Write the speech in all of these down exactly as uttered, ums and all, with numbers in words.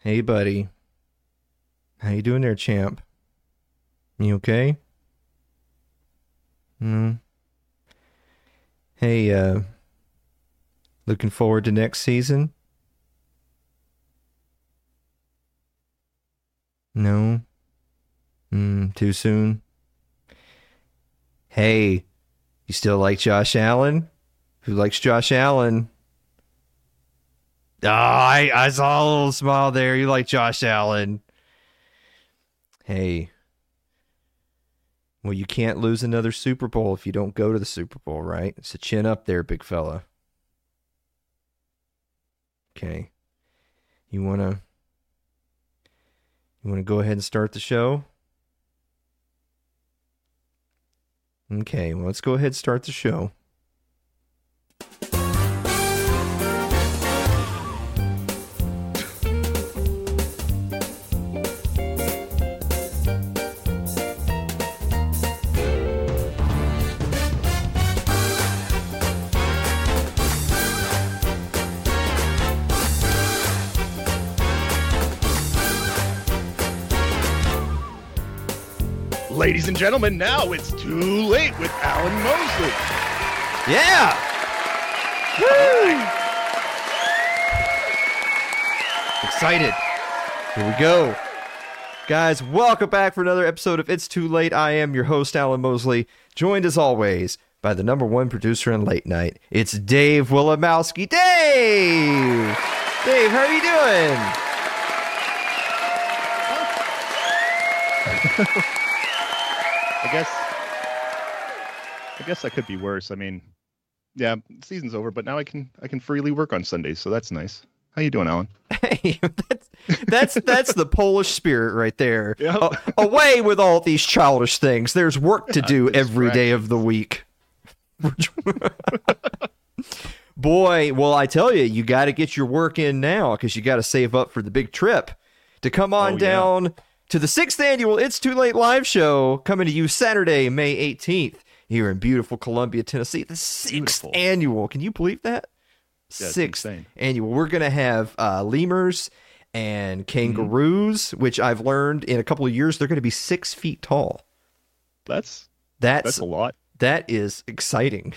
Hey, buddy. How you doing there, champ? You okay? Hmm. Hey, uh, looking forward to next season? No? Hmm, too soon? Hey, you still like Josh Allen? Who likes Josh Allen? Oh, I, I saw a little smile there. You like Josh Allen. Hey. Well, you can't lose another Super Bowl if you don't go to the Super Bowl, right? It's a chin up there, big fella. Okay. You wanna you wanna go ahead and start the show? Okay, well, let's go ahead and start the show. Ladies and gentlemen, now it's Too Late with Alan Mosley. Yeah! Woo! Excited. Here we go. Guys, welcome back for another episode of It's Too Late. I am your host, Alan Mosley, joined as always by the number one producer in late night. It's Dave Wilimowski. Dave! Dave, how are you doing? I guess I guess I could be worse. I mean, yeah, season's over, but now I can I can freely work on Sundays, so that's nice. How you doing, Alan? Hey, that's that's, that's the Polish spirit right there. Yep. A- away with all these childish things. There's work to do every day of the week. Boy, well, I tell you, you got to get your work in now because you got to save up for the big trip to come on Oh, yeah. down to the sixth annual It's Too Late live show coming to you Saturday, May eighteenth here in beautiful Columbia, Tennessee. The sixth Beautiful. annual. Can you believe that? Yeah, it's Sixth insane. annual. We're going to have uh, lemurs and kangaroos, Mm-hmm. which I've learned in a couple of years, they're going to be six feet tall. That's That's, that's a lot. that is exciting.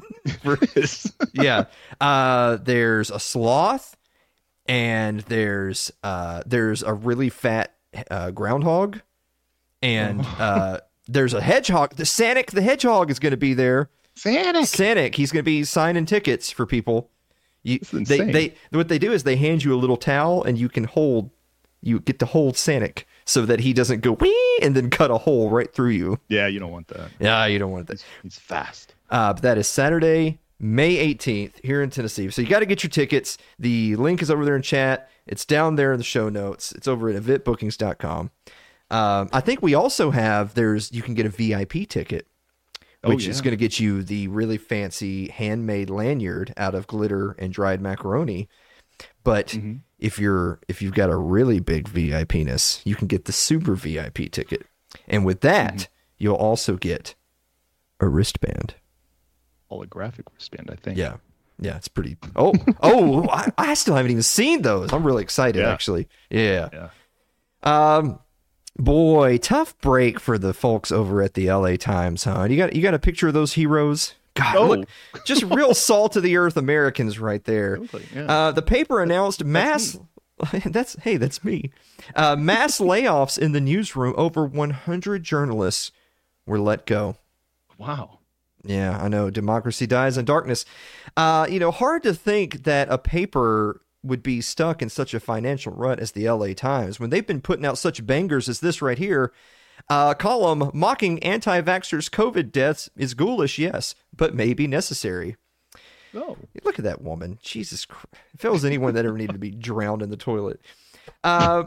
It is. Yeah. Uh, there's a sloth and there's uh, there's a really fat uh, groundhog and Oh. uh, there's a hedgehog. The Sanic the hedgehog is going to be there. Sanic. Sanic, he's going to be signing tickets for people. You, That's they, insane. they, what they do is they hand you a little towel and you can hold, you get to hold Sanic so that he doesn't go wee and then cut a hole right through you. Yeah, you don't want that. Yeah, you don't want that. He's, he's fast. Uh, but that is Saturday, May eighteenth here in Tennessee. So you got to get your tickets. The link is over there in chat. It's down there in the show notes. It's over at event bookings dot com. Um, I think we also have, there's, you can get a V I P ticket, Oh, which is yeah. going to get you the really fancy handmade lanyard out of glitter and dried macaroni. But Mhm. if you're, if you've got a really big V I P-ness, you can get the super V I P ticket. And with that, Mhm. you'll also get a wristband. Holographic wristband, I think. Yeah. Yeah, it's pretty. Oh, oh, I, I still haven't even seen those. I'm really excited, Yeah. actually. Yeah. Yeah. Um, boy, tough break for the folks over at the L A Times, huh? You got you got a picture of those heroes? God, Oh. look, just real salt of the earth Americans right there. Totally, yeah. Uh, the paper announced mass. That's hey, that's me. Uh, mass layoffs in the newsroom. Over one hundred journalists were let go. Wow. Yeah, I know. Democracy dies in darkness. Uh, you know, hard to think that a paper would be stuck in such a financial rut as the L A Times when they've been putting out such bangers as this right here. Uh, column, mocking anti-vaxxers' COVID deaths is ghoulish, yes, but maybe necessary. Oh. Look at that woman. Jesus Christ. If it was anyone that ever needed to be drowned in the toilet. Uh,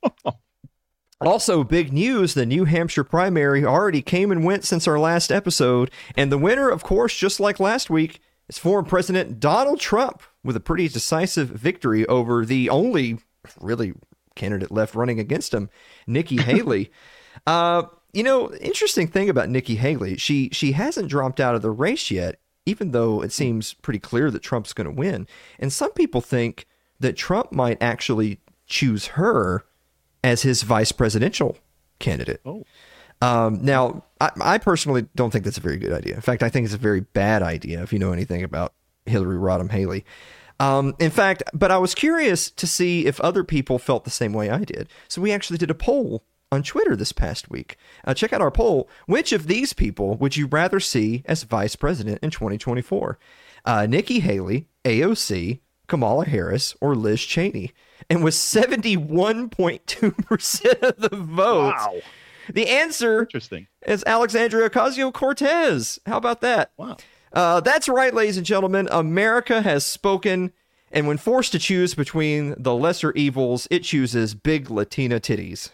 also, big news, the New Hampshire primary already came and went since our last episode. And the winner, of course, just like last week, is former President Donald Trump with a pretty decisive victory over the only really candidate left running against him, Nikki Haley. Uh, you know, interesting thing about Nikki Haley, she she hasn't dropped out of the race yet, even though it seems pretty clear that Trump's going to win. And some people think that Trump might actually choose her as his vice presidential candidate. Oh. Um, now, I, I personally don't think that's a very good idea. In fact, I think it's a very bad idea if you know anything about Hillary Rodham Haley. Um, in fact, but I was curious to see if other people felt the same way I did. So we actually did a poll on Twitter this past week. Uh, check out our poll. Which of these people would you rather see as vice president in twenty twenty-four? Uh, Nikki Haley, A O C, Kamala Harris, or Liz Cheney? And with seventy-one point two percent of the vote, Wow. the answer Interesting. is Alexandria Ocasio-Cortez. How about that? Wow. Uh, that's right, ladies and gentlemen. America has spoken, and when forced to choose between the lesser evils, it chooses big Latina titties.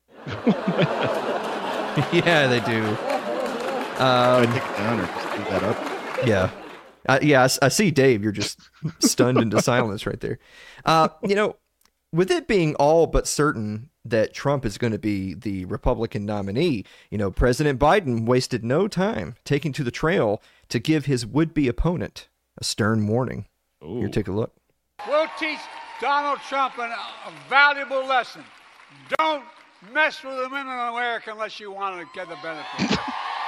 Yeah, they do. Um, I take it down or just leave that up. Yeah. Uh, yeah, I, I see, Dave. You're just stunned into silence right there. Uh, you know, with it being all but certain that Trump is going to be the Republican nominee, you know, President Biden wasted no time taking to the trail to give his would-be opponent a stern warning. Ooh. Here, take a look. We'll teach Donald Trump an, a valuable lesson. Don't mess with the women in America unless you want to get the benefit.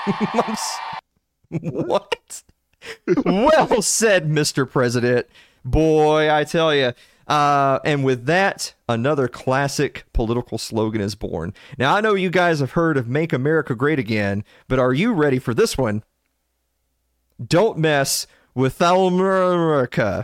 What? Well said, Mister President. Boy, I tell you. Uh, and with that, another classic political slogan is born. Now, I know you guys have heard of Make America Great Again, but are you ready for this one? Don't mess with America.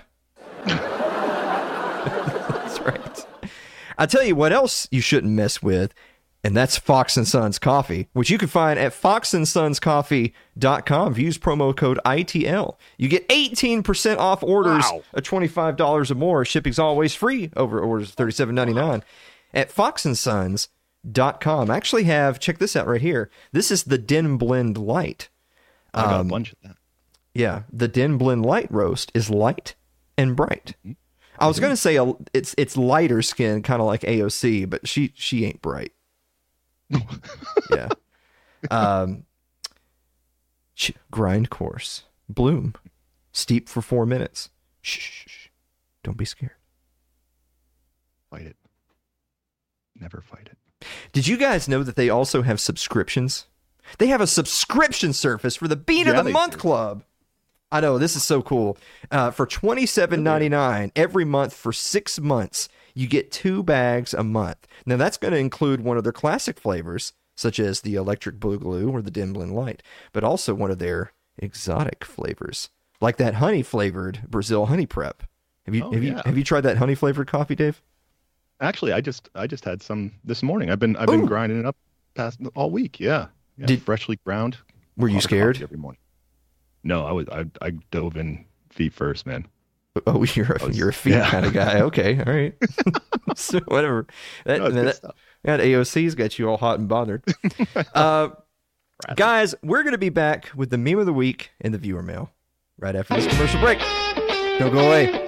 That's right. I tell you what else you shouldn't mess with, and that's Fox and Sons Coffee, which you can find at fox and sons coffee dot com. Use promo code I T L. You get eighteen percent off orders Wow. of twenty-five dollars or more. Shipping's always free over orders of thirty-seven ninety-nine at fox and sons dot com. I actually have, check this out right here. This is the Den Blend Light. I got Um, a bunch of that. Yeah, the Den Blend Light Roast is light and bright. Mm-hmm. I was going to say a, it's it's lighter skin, kind of like A O C, but she she ain't bright. Yeah. Um, ch- grind coarse. Bloom. Steep for four minutes. Shh, shh, shh. Don't be scared. Fight it. Never fight it. Did you guys know that they also have subscriptions? They have a subscription service for the Bean Yeah, of the they Month do. Club. I know, this is so cool. Uh, for twenty-seven ninety-nine every month for six months, you get two bags a month. Now, that's going to include one of their classic flavors, such as the Electric Boogaloo or the Den Blend Light, but also one of their exotic flavors, like that honey-flavored Brazil Honey Prep. Have you Oh, have you yeah. have you tried that honey-flavored coffee, Dave? Actually, I just I just had some this morning. I've been I've been Ooh. grinding it up past all week. Yeah. Yeah, Did- freshly ground. Were you hot scared? coffee every morning. No, I was I I dove in feet first, man. Oh, you're a, was- you're a feet yeah. kind of guy. Okay, all right. So whatever. That, No, it's that, good stuff. that A O C's got you all hot and bothered. uh, guys, we're going to be back with the meme of the week and the viewer mail right after this commercial break. Don't go away.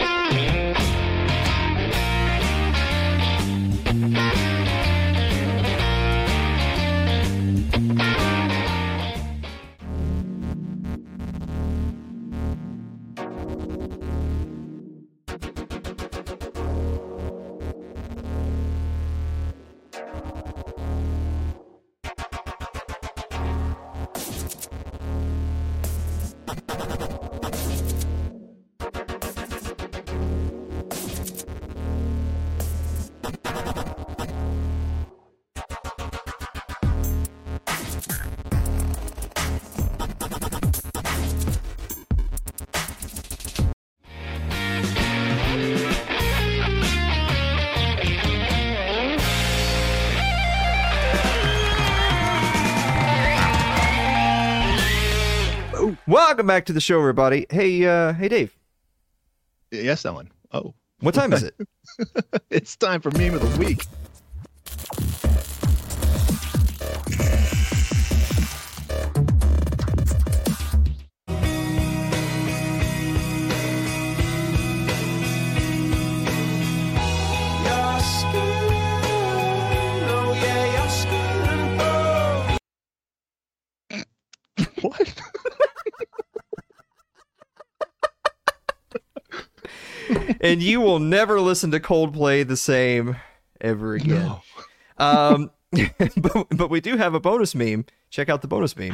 Welcome back to the show, everybody. Hey, uh, hey, Dave. Yes, Ellen. Oh, What time is it? it's time for meme of the week. What? And you will never listen to Coldplay the same ever again. No. Um, but, but we do have a bonus meme. Check out the bonus meme.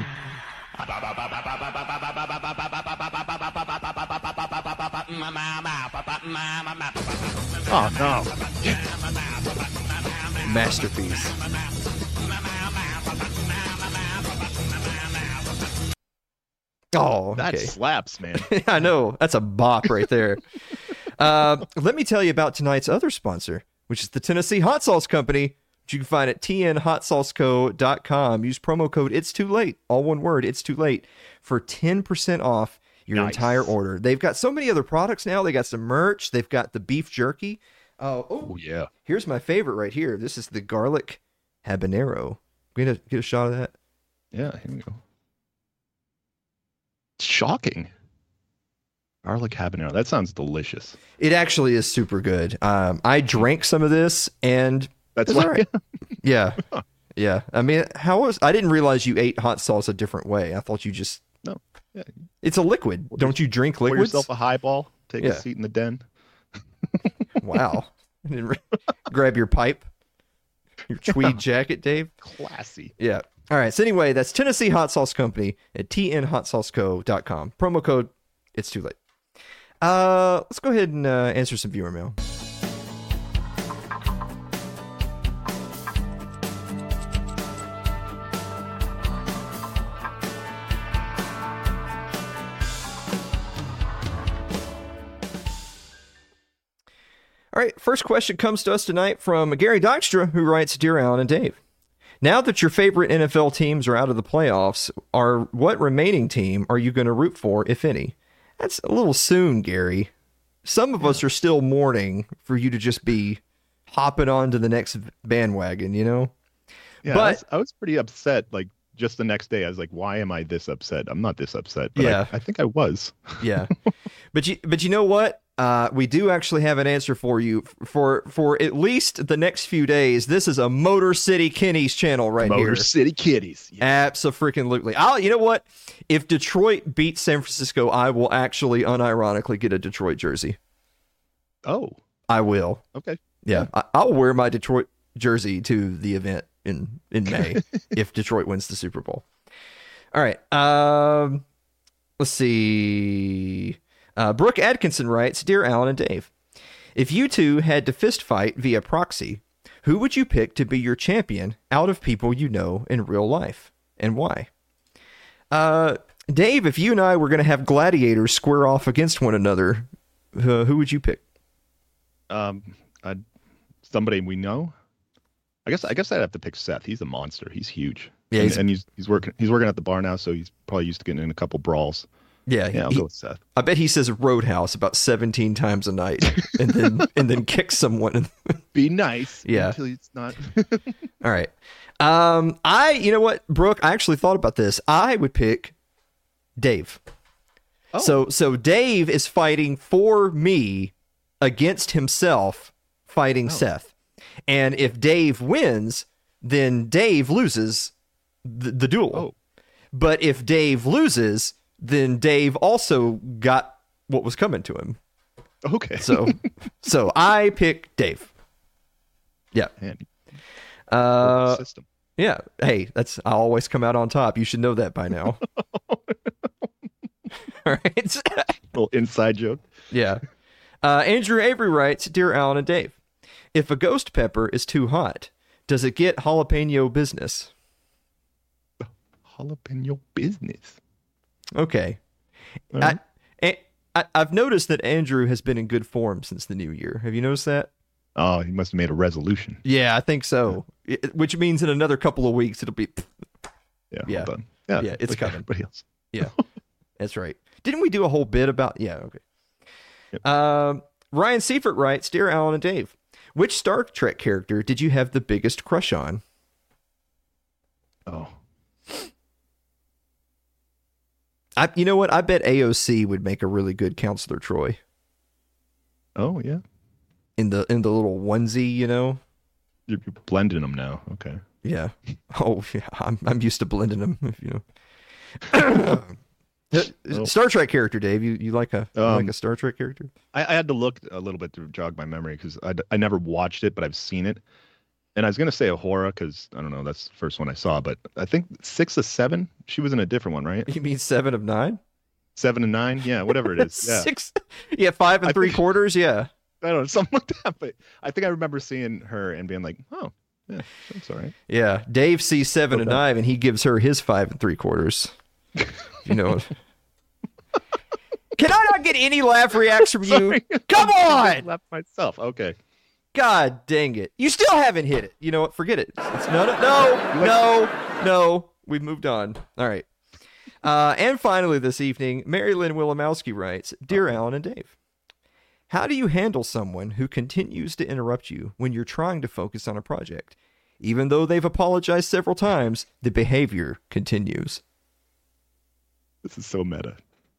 Oh no. Masterpiece. Oh, That okay. slaps, man. I know. That's a bop right there. uh, let me tell you about tonight's other sponsor, which is the Tennessee Hot Sauce Company, which you can find at t n hot sauce co dot com. Use promo code It's Too Late, all one word, It's Too Late, for ten percent off your Nice. entire order. They've got so many other products now. They got some merch. They've got the beef jerky. Uh, oh, Oh yeah. here's my favorite right here. This is the garlic habanero. Get a, get a shot of that. Yeah, here we go. Shocking. Garlic habanero. That sounds delicious. It actually is super good. Um, I drank some of this, and That's it's why. all right. Yeah, yeah. I mean, how was? I didn't realize you ate hot sauce a different way. I thought you just. No. Yeah. It's a liquid. Don't you drink Pour liquids? yourself a highball. Take Yeah. a seat in the den. Wow. I didn't re- Grab your pipe, your tweed jacket, Dave. Classy. Yeah. All right. So anyway, that's Tennessee Hot Sauce Company at t n hot sauce co dot com. Promo code It's Too Late. Uh, let's go ahead and uh, answer some viewer mail. All right, first question comes to us tonight from Gary Dykstra, who writes, Dear Alan and Dave, now that your favorite N F L teams are out of the playoffs, are what remaining team are you going to root for, if any? That's a little soon, Gary. Some of us are still mourning for you to just be hopping on to the next bandwagon, you know? Yeah, But- I, was, I was pretty upset. Like just the next day, I was like, "Why am I this upset? I'm not this upset." But Yeah. I, I think I was. Yeah. But you but you know what? Uh, we do actually have an answer for you for for at least the next few days. This is a Motor City Kenny's channel right Motor here. City Kitties. Yeah. Absolutely. I'll you know what? If Detroit beats San Francisco, I will actually unironically get a Detroit jersey. Oh, I will. okay. Yeah. I, I'll wear my Detroit jersey to the event in in May if Detroit wins the Super Bowl. All right. Um let's see. Uh, Brooke Atkinson writes, Dear Alan and Dave, if you two had to fist fight via proxy, who would you pick to be your champion out of people you know in real life, and why? Uh, Dave, if you and I were going to have gladiators square off against one another, uh, who would you pick? Um, I'd, somebody we know. I guess I guess I'd have to pick Seth. He's a monster. He's huge. Yeah, and he's- he's, and he's he's working he's working at the bar now, so he's probably used to getting in a couple brawls. Yeah, Yeah, I'll he- go with Seth. I bet he says Roadhouse about seventeen times a night, and then and then kicks someone. Be nice. Yeah. Until it's not. All right. Um, I, you know what, Brooke, I actually thought about this. I would pick Dave. Oh. So, so Dave is fighting for me against himself, fighting Seth. And if Dave wins, then Dave loses the, the duel. Oh. But if Dave loses, then Dave also got what was coming to him. Okay. So, so I pick Dave. Yeah. Handy. Uh, System. Yeah. Hey, that's I always come out on top. You should know that by now. All right. Little inside joke. Yeah. Uh, Andrew Avery writes, Dear Alan and Dave, if a ghost pepper is too hot, does it get jalapeno business? Jalapeno business. Okay. All right. I, I, I've noticed that Andrew has been in good form since the new year. Have you noticed that? Oh, he must have made a resolution. Yeah, I think so. It- which means in another couple of weeks it'll be. Yeah. Yeah. Well done. Yeah. Yeah, it's like coming. Everybody else. Yeah, that's right. Didn't we do a whole bit about? Yeah, okay. Yep. Um, Ryan Seifert writes, Dear Alan and Dave, which Star Trek character did you have the biggest crush on? Oh. I, you know what? I bet A O C would make a really good Counselor Troy Oh yeah. in the in the little onesie, you know. You're, you're blending them now. Okay. Yeah. Oh yeah. I'm I'm used to blending them, if you know. Oh. Star Trek character, Dave. You you like a you Um, like a Star Trek character? I, I had to look a little bit to jog my memory because I, I never watched it, but I've seen it. And I was gonna say Ahura because I don't know, that's the first one I saw. But I think six of seven, she was in a different one, right? You mean seven of nine? Seven and nine, yeah, whatever it is. Yeah, Six. Yeah, five and I three think- quarters. Yeah. I don't know, something like that. But I think I remember seeing her and being like, oh, yeah, that's all right. Yeah. Dave sees seven and Okay. nine, and he gives her his five and three quarters. You know. Can I not get any laugh reacts from you? Sorry. Come I on! left myself. Okay. God dang it! You still haven't hit it. You know what? Forget it. It's not. A, no, no, no. We've moved on. All right. Uh, and finally, this evening, Mary Lynn Wilimowski writes, "Dear Alan and Dave, how do you handle someone who continues to interrupt you when you're trying to focus on a project, even though they've apologized several times? The behavior continues." This is so meta.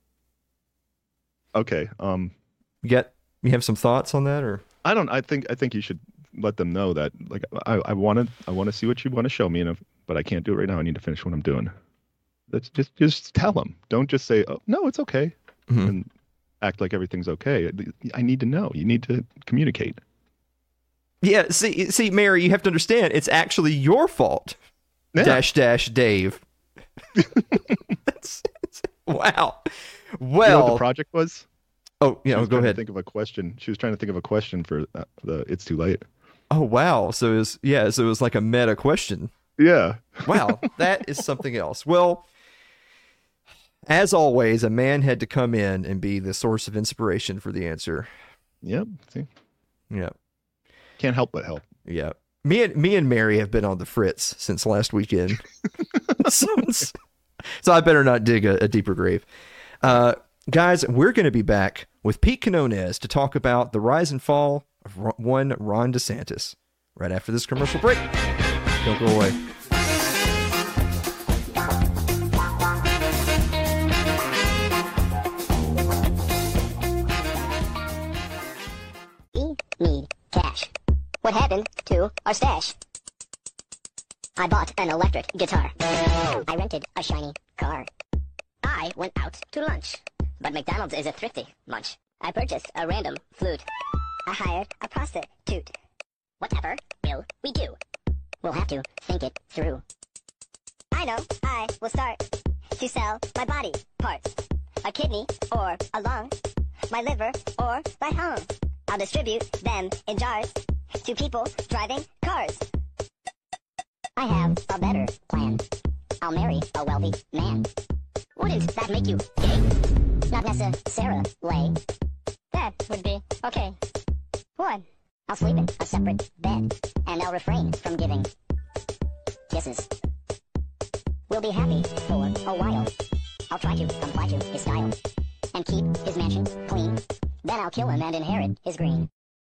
Okay. Um, You got? You have some thoughts on that, or? I don't. I think. I think you should let them know that. Like, I. I want to. I want to see what you want to show me, and if, but I can't do it right now. I need to finish what I'm doing. That's just. Just tell them. Don't just say, "Oh, no, it's okay," Mhm. and act like everything's okay. I need to know. You need to communicate. Yeah. See, see, Mary, you have to understand. It's actually your fault. Yeah. Dash dash Dave. That's- wow. You know what Well. the project was? oh, She yeah. was Go trying to ahead. Think of a question. She was trying to think of a question for uh, the. It's too late. Oh wow. So it was yeah. So it was like a meta question. Yeah. Wow, that is something else. Well, as always, a man had to come in and be the source of inspiration for the answer. Yep. See, Yeah, can't help but help. yeah. Me and me and Mary have been on the fritz since last weekend, so, it's- so I better not dig a, a deeper grave. Uh, guys, we're going to be back with Pete Quinones to talk about the rise and fall of Ro- one Ron DeSantis right after this commercial break. Don't go away. We need cash. What happened to our stash? I bought an electric guitar. I rented a shiny car. I went out to lunch. But McDonald's is a thrifty munch. I purchased a random flute. I hired a prostitute. Whatever will we do? We'll have to think it through. I know I will start to sell my body parts. A kidney or a lung. My liver or my home. I'll distribute them in jars to people driving cars. I have a better plan. I'll marry a wealthy man. Wouldn't that make you gay? Not necessarily. That would be okay. What? I'll sleep in a separate bed, and I'll refrain from giving kisses. We'll be happy for a while. I'll try to comply to his style, and keep his mansion clean. Then I'll kill him and inherit his green.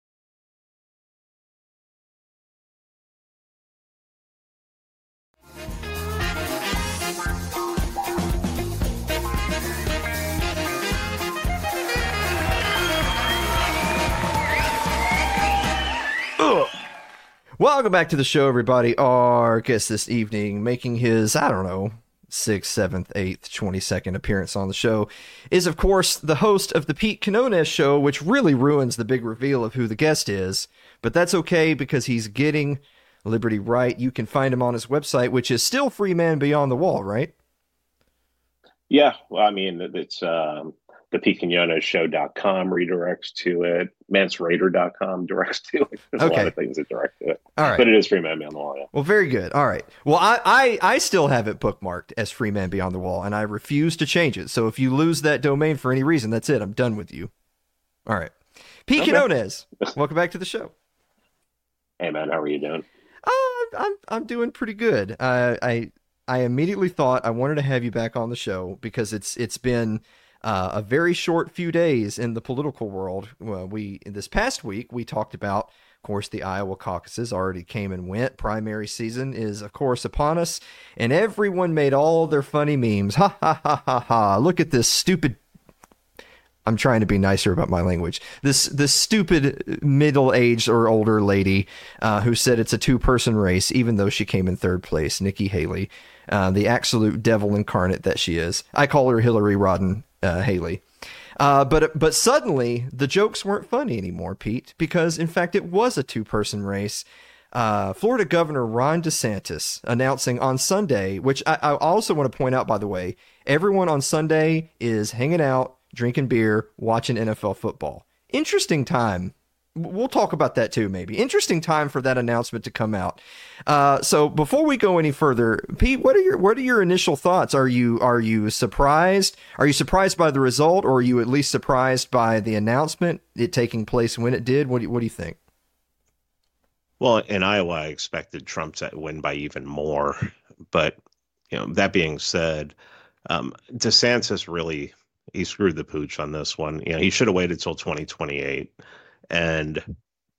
Welcome back to the show, everybody. Our guest this evening, making his, I don't know, sixth, seventh, eighth, twenty-second appearance on the show, is, of course, the host of the Pete Quinones Show, which really ruins the big reveal of who the guest is. But that's okay, because he's getting Liberty right. You can find him on his website, which is still Free Man Beyond the Wall, right? Yeah, well, I mean, it's um, the Pete Quinones Show dot com redirects to it. Mance Raider dot com directs to it. There's Okay. a lot of things that direct to it. All right. But it is Free Man Beyond the Wall, yeah. Well, very good. All right. Well, I, I, I still have it bookmarked as Free Man Beyond the Wall, and I refuse to change it. So if you lose that domain for any reason, that's it. I'm done with you. All right. Pete Okay. Quinones, welcome back to the show. Hey, man, how are you doing? Oh, I'm I'm, I'm doing pretty good. Uh, I I immediately thought I wanted to have you back on the show because it's it's been uh, a very short few days in the political world. Well, we this past week we talked about, of course, the Iowa caucuses already came and went. Primary season is, of course, upon us, and everyone made all their funny memes. Ha ha ha ha ha! Look at this stupid I'm trying to be nicer about my language. This this stupid middle-aged or older lady uh, who said it's a two-person race, even though she came in third place, Nikki Haley, uh, the absolute devil incarnate that she is. I call her Hillary Rodham uh, Haley. Uh, but but suddenly the jokes weren't funny anymore, Pete, because in fact it was a two-person race. Uh, Florida Governor Ron DeSantis announcing on Sunday, which I, I also want to point out, by the way, everyone on Sunday is hanging out, drinking beer, watching N F L football. Interesting time. We'll talk about that too, maybe. Interesting time for that announcement to come out. Uh, so before we go any further, Pete, what are your what are your initial thoughts? Are you are you surprised? Are you surprised by the result, or are you at least surprised by the announcement, it taking place when it did? What do you, what do you think? Well, in Iowa, I expected Trump to win by even more. But, you know, that being said, um, DeSantis really, he screwed the pooch on this one. You know, he should have waited till twenty twenty-eight. And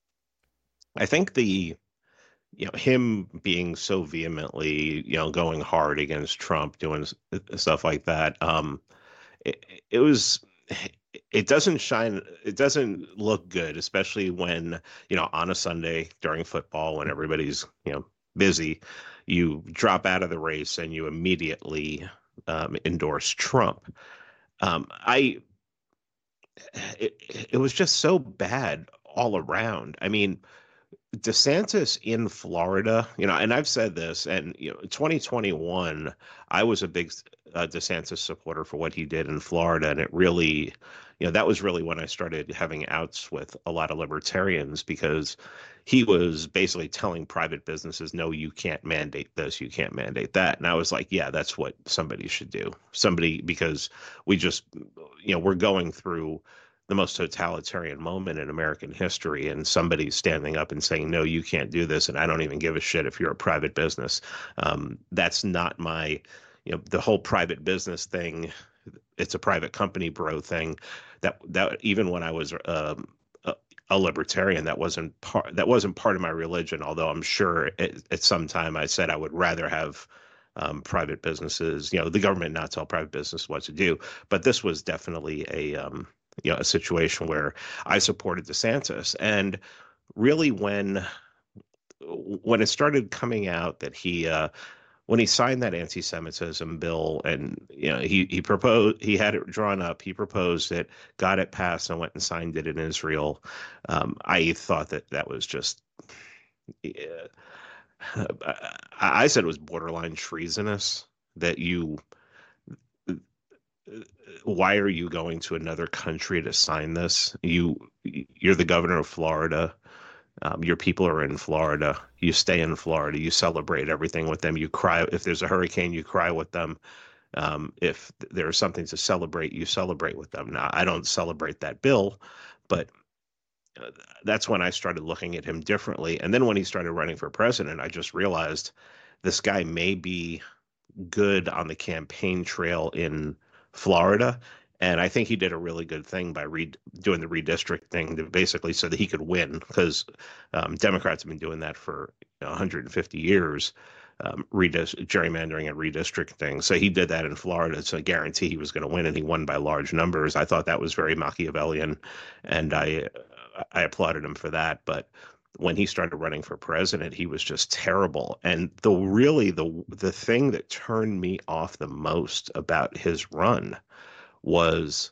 I think the, you know, him being so vehemently, you know, going hard against Trump, doing stuff like that, um, it, it was... It doesn't shine. It doesn't look good, especially when, you know, on a Sunday during football, when everybody's, you know, busy, you drop out of the race and you immediately um, endorse Trump. Um, I, it, it was just so bad all around. I mean, DeSantis in Florida, you know, and I've said this, and, you know, twenty twenty-one, I was a big uh, DeSantis supporter for what he did in Florida. And it really, you know, that was really when I started having outs with a lot of libertarians, because he was basically telling private businesses, no, you can't mandate this, you can't mandate that. And I was like, yeah, that's what somebody should do. Somebody, because we just, you know, we're going through the most totalitarian moment in American history, and somebody's standing up and saying, no, you can't do this, and I don't even give a shit if you're a private business. Um, that's not my, you know, the whole private business thing, it's a private company bro thing, that that even when I was um, a, a libertarian, that wasn't part that wasn't part of my religion, although I'm sure at, at some time I said I would rather have um, private businesses, you know, the government not tell private business what to do. But this was definitely a um, you know, a situation where I supported DeSantis. And really when when it started coming out that he uh, when he signed that anti-Semitism bill, and, you know, he he proposed, he had it drawn up, he proposed it, got it passed, and went and signed it in Israel. Um, I thought that that was just, uh, I said it was borderline treasonous. That you, why are you going to another country to sign this? You, you're the governor of Florida. Um, your people are in Florida. You stay in Florida. You celebrate everything with them. You cry if there's a hurricane. You cry with them. Um, if there's something to celebrate, you celebrate with them. Now, I don't celebrate that bill, but uh, that's when I started looking at him differently. And then when he started running for president, I just realized this guy may be good on the campaign trail in Florida. And I think he did a really good thing by re- doing the redistricting to basically so that he could win, because um, Democrats have been doing that for, you know, one hundred fifty years, um, redis- gerrymandering and redistricting. So he did that in Florida to guarantee he was going to win, and he won by large numbers. I thought that was very Machiavellian, and I I applauded him for that. But when he started running for president, he was just terrible. And the really the the thing that turned me off the most about his run was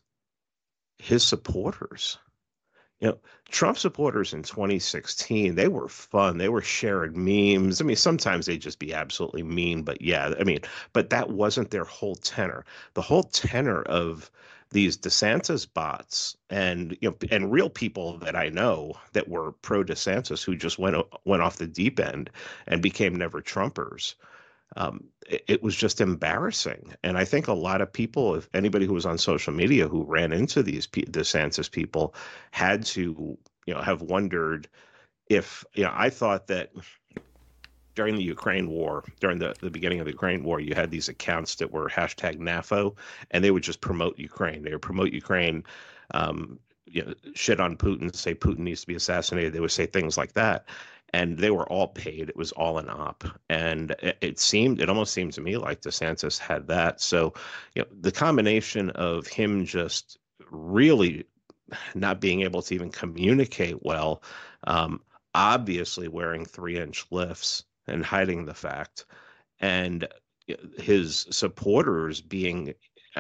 his supporters. You know, Trump supporters in twenty sixteen, they were fun. They were sharing memes. I mean, sometimes they'd just be absolutely mean, but yeah, I mean, but that wasn't their whole tenor. The whole tenor of these DeSantis bots and, you know, and real people that I know that were pro DeSantis who just went went off the deep end and became never Trumpers. Um, it, it was just embarrassing. And I think a lot of people, if anybody who was on social media who ran into these P- DeSantis people, had to, you know, have wondered if, you know, I thought that during the Ukraine war, during the, the beginning of the Ukraine war, you had these accounts that were hashtag NAFO, and they would just promote Ukraine. They would promote Ukraine, um, you know, shit on Putin, say Putin needs to be assassinated. They would say things like that. And they were all paid. It was all an op. And it, it seemed, it almost seemed to me like DeSantis had that. So, you know, the combination of him just really not being able to even communicate well, um, obviously wearing three inch lifts and hiding the fact, and his supporters being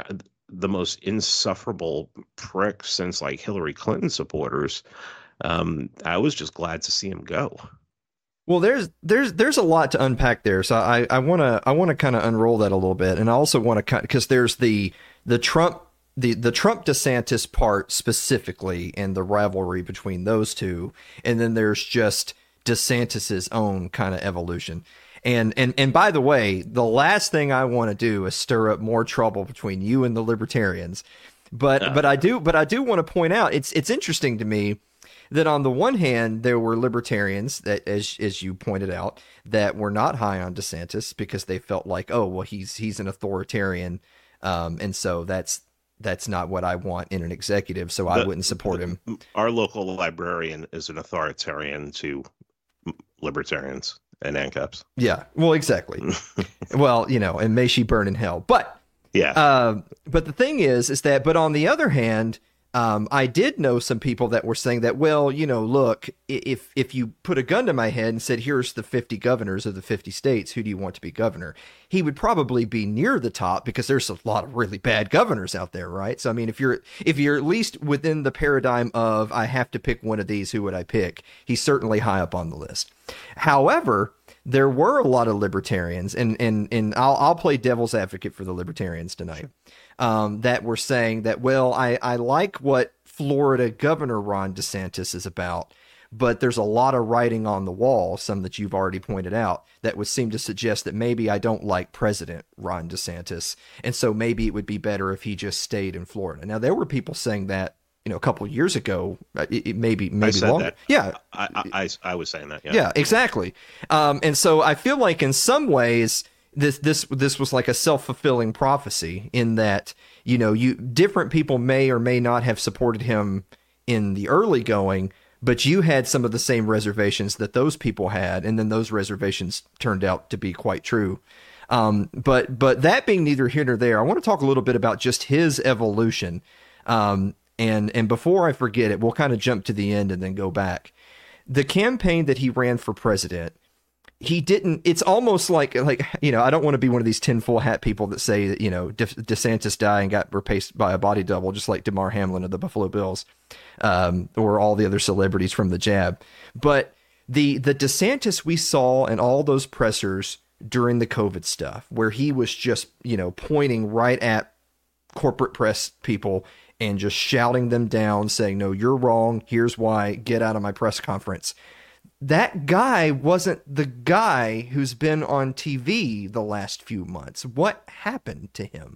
the most insufferable pricks since like Hillary Clinton supporters. Um, I was just glad to see him go. Well, there's there's there's a lot to unpack there, so I I want to I want to kind of unroll that a little bit, and I also want to because there's the the Trump the the Trump DeSantis part specifically and the rivalry between those two, and then there's just DeSantis's own kind of evolution. And and and by the way, the last thing I want to do is stir up more trouble between you and the libertarians. But uh. but I do but I do want to point out it's it's interesting to me that on the one hand, there were libertarians that, as as you pointed out, that were not high on DeSantis because they felt like, oh, well, he's he's an authoritarian, um, and so that's that's not what I want in an executive, so I the, wouldn't support him. Our local librarian is an authoritarian to libertarians and ANCAPs. Yeah, well, exactly. Well, you know, and may she burn in hell. But yeah, uh, but the thing is, is that, but on the other hand, Um, I did know some people that were saying that, well, you know, look, if if you put a gun to my head and said, here's the fifty governors of the fifty states, who do you want to be governor? He would probably be near the top because there's a lot of really bad governors out there, right? So, I mean, if you're if you're at least within the paradigm of I have to pick one of these, who would I pick? He's certainly high up on the list. However, there were a lot of libertarians, and and and I'll I'll play devil's advocate for the libertarians tonight. Um, that were saying that, well, I, I like what Florida Governor Ron DeSantis is about, but there's a lot of writing on the wall, some that you've already pointed out, that would seem to suggest that maybe I don't like President Ron DeSantis, and so maybe it would be better if he just stayed in Florida. Now, there were people saying that, you know, a couple of years ago, it, it maybe maybe I said longer. That. Yeah, I, I, I, I was saying that. Yeah, yeah, exactly. Um, and so I feel like in some ways, This this this was like a self-fulfilling prophecy in that, you know, you different people may or may not have supported him in the early going, but you had some of the same reservations that those people had, and then those reservations turned out to be quite true. Um, but but that being neither here nor there, I want to talk a little bit about just his evolution. Um, and and before I forget it, we'll kind of jump to the end and then go back. The campaign that he ran for president, he didn't, it's almost like, like, you know, I don't want to be one of these tinfoil hat people that say that, you know, De, DeSantis died and got replaced by a body double, just like DeMar Hamlin of the Buffalo Bills, um, or all the other celebrities from the jab. But the, the DeSantis we saw in all those pressers during the COVID stuff, where he was just, you know, pointing right at corporate press people and just shouting them down, saying, no, you're wrong. Here's why. Get out of my press conference. That guy wasn't the guy who's been on T V the last few months. What happened to him?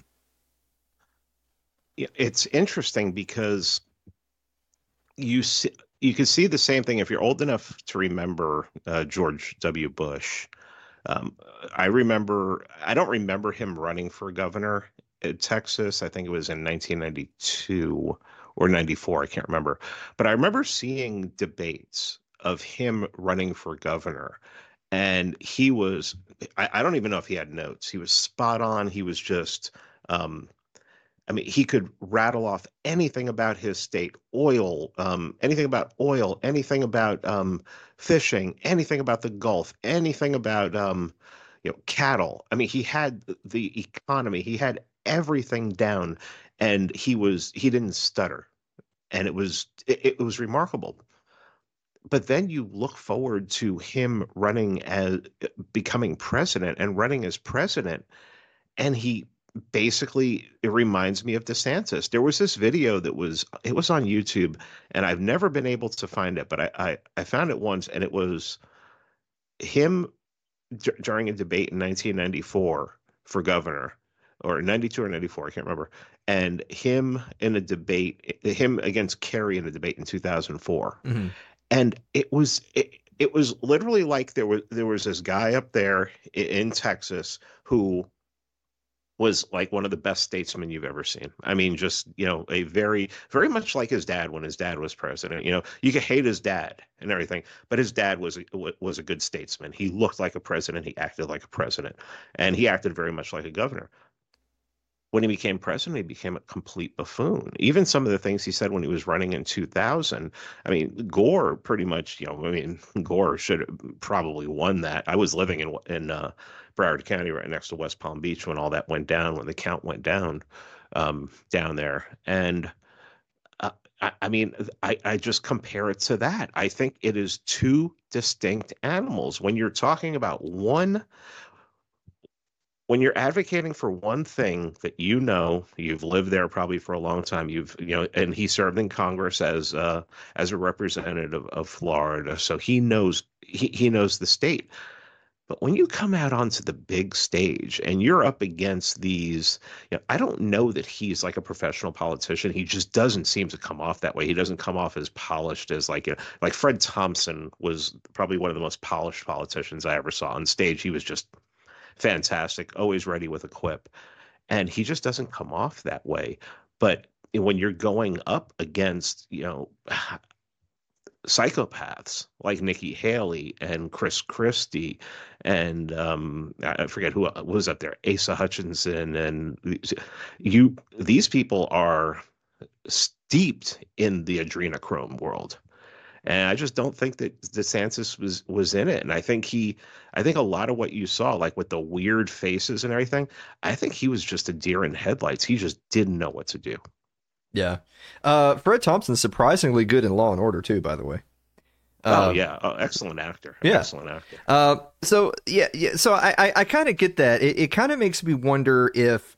It's interesting because you see, you can see the same thing if you're old enough to remember uh, George W. Bush. Um, I remember, I don't remember him running for governor in Texas. I think it was in nineteen ninety-two or ninety-four. I can't remember. But I remember seeing debates of him running for governor, and he was, I, I don't even know if he had notes. He was spot on. He was just, um, I mean, he could rattle off anything about his state, oil, um, anything about oil, anything about um, fishing, anything about the Gulf, anything about, um, you know, cattle. I mean, he had the economy, he had everything down, and he was, he didn't stutter. And it was, it, it was remarkable. But then you look forward to him running as becoming president and running as president, and he basically, it reminds me of DeSantis. There was this video that was, it was on YouTube, and I've never been able to find it, but I I, I found it once, and it was him d- during a debate in nineteen ninety-four for governor, or ninety-two or ninety-four, I can't remember, and him in a debate, him against Kerry in a debate in two thousand four. Mm-hmm. And it was it, it was literally like there was there was this guy up there in, in Texas who was like one of the best statesmen you've ever seen. I mean, just, you know, a very, very much like his dad when his dad was president. You know, you could hate his dad and everything, but his dad was a, was a good statesman. He looked like a president. He acted like a president, and he acted very much like a governor. when he became president, he became a complete buffoon. Even some of the things he said when he was running in two thousand, I mean, Gore pretty much, you know, I mean, Gore should have probably won that. I was living in in uh, Broward County, right next to West Palm Beach, when all that went down, when the count went down um, down there. And uh, I, I mean, I, I just compare it to that. I think it is two distinct animals. When you're talking about one, when you're advocating for one thing that you know, you've lived there probably for a long time, you've, you know, and he served in Congress as uh, as a representative of Florida, so he knows he, he knows the state. But when you come out onto the big stage and you're up against these, you know, I don't know that he's like a professional politician. He just doesn't seem to come off that way. He doesn't come off as polished as like, you know, like Fred Thompson was probably one of the most polished politicians I ever saw on stage. He was just fantastic, always ready with a quip. And he just doesn't come off that way. But when you're going up against, you know, psychopaths like Nikki Haley and Chris Christie and um, I forget who was up there, Asa Hutchinson, and you, these people are steeped in the adrenochrome world. And I just don't think that DeSantis was was in it. And I think he, I think a lot of what you saw, like with the weird faces and everything, I think he was just a deer in headlights. He just didn't know what to do. Yeah. Uh, Fred Thompson's surprisingly good in Law and Order too, by the way. Oh um, yeah, oh, excellent actor. Yeah. Excellent actor. Uh, so yeah, yeah. So I, I, I kind of get that. It, it kind of makes me wonder if,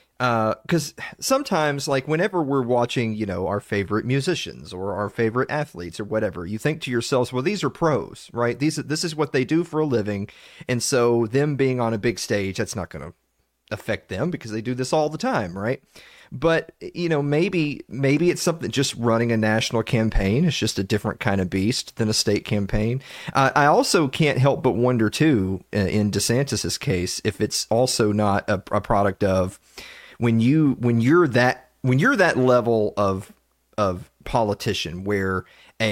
because uh, sometimes, like whenever we're watching, you know, our favorite musicians or our favorite athletes or whatever, you think to yourselves, well, these are pros, right? These, this is what they do for a living, and so them being on a big stage, that's not going to affect them because they do this all the time, right? But, you know, maybe maybe it's something, just running a national campaign is just a different kind of beast than a state campaign. Uh, I also can't help but wonder, too, uh, in DeSantis's case, if it's also not a, a product of when you when you're that when you're that level of of politician where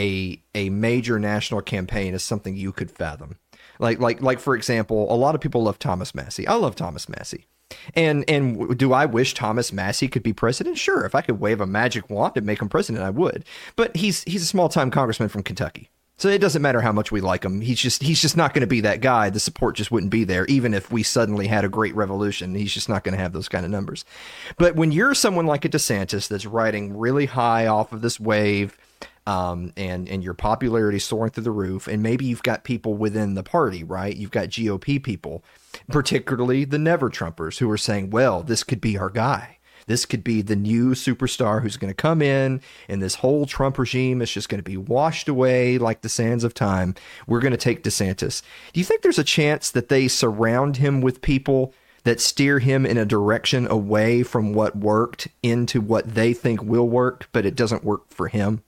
a a major national campaign is something you could fathom. Like like like for example, a lot of people love Thomas Massie. I love Thomas Massie. And and do I wish Thomas Massie could be president? Sure, if I could wave a magic wand and make him president, I would. But he's he's a small time congressman from Kentucky, so it doesn't matter how much we like him. He's just he's just not going to be that guy. The support just wouldn't be there, even if we suddenly had a great revolution. He's just not going to have those kind of numbers. But when you're someone like a DeSantis that's riding really high off of this wave, um, and and your popularity soaring through the roof, and maybe you've got people within the party, right? You've got G O P people, particularly the Never Trumpers, who are saying, well, this could be our guy. This could be the new superstar who's going to come in, and this whole Trump regime is just going to be washed away like the sands of time. We're going to take DeSantis. Do you think there's a chance that they surround him with people that steer him in a direction away from what worked into what they think will work, but it doesn't work for him?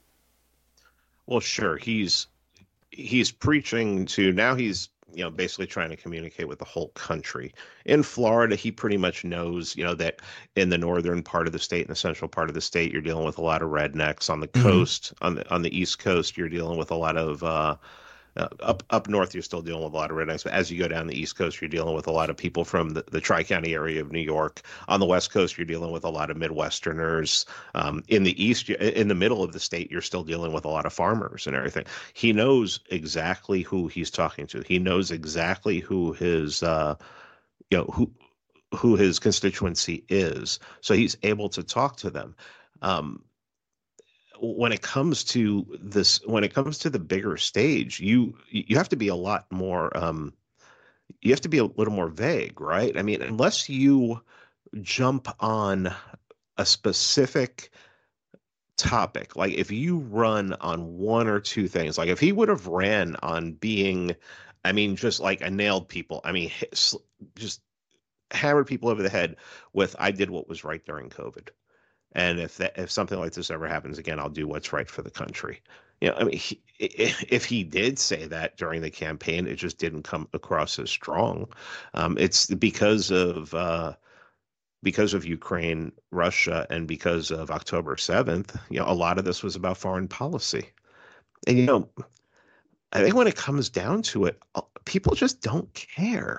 Well, sure. He's he's preaching to, now he's, you know, basically trying to communicate with the whole country. In Florida, he pretty much knows, you know, that in the northern part of the state and the central part of the state, you're dealing with a lot of rednecks. On the Mm-hmm. coast, on the on the East Coast, you're dealing with a lot of uh, uh, up up north. You're still dealing with a lot of rednecks, but as you go down the East Coast, you're dealing with a lot of people from the, the Tri-County area of New York. On the West Coast, you're dealing with a lot of Midwesterners. Um, in the East, in the middle of the state, you're still dealing with a lot of farmers and everything. He knows exactly who he's talking to. He knows exactly who his, uh, you know, who who his constituency is. So he's able to talk to them. Um, when it comes to this, when it comes to the bigger stage, you you have to be a lot more. Um, you have to be a little more vague, right? I mean, unless you jump on a specific topic, like if you run on one or two things, like if he would have ran on being, I mean, just like a nailed people, I mean, hit, just hammered people over the head with, I did what was right during COVID. And if that, if something like this ever happens again, I'll do what's right for the country. You know, I mean, he, if he did say that during the campaign, it just didn't come across as strong. Um, it's because of uh, because of Ukraine, Russia, and because of October seventh. You know, a lot of this was about foreign policy. And you know, I think when it comes down to it, people just don't care.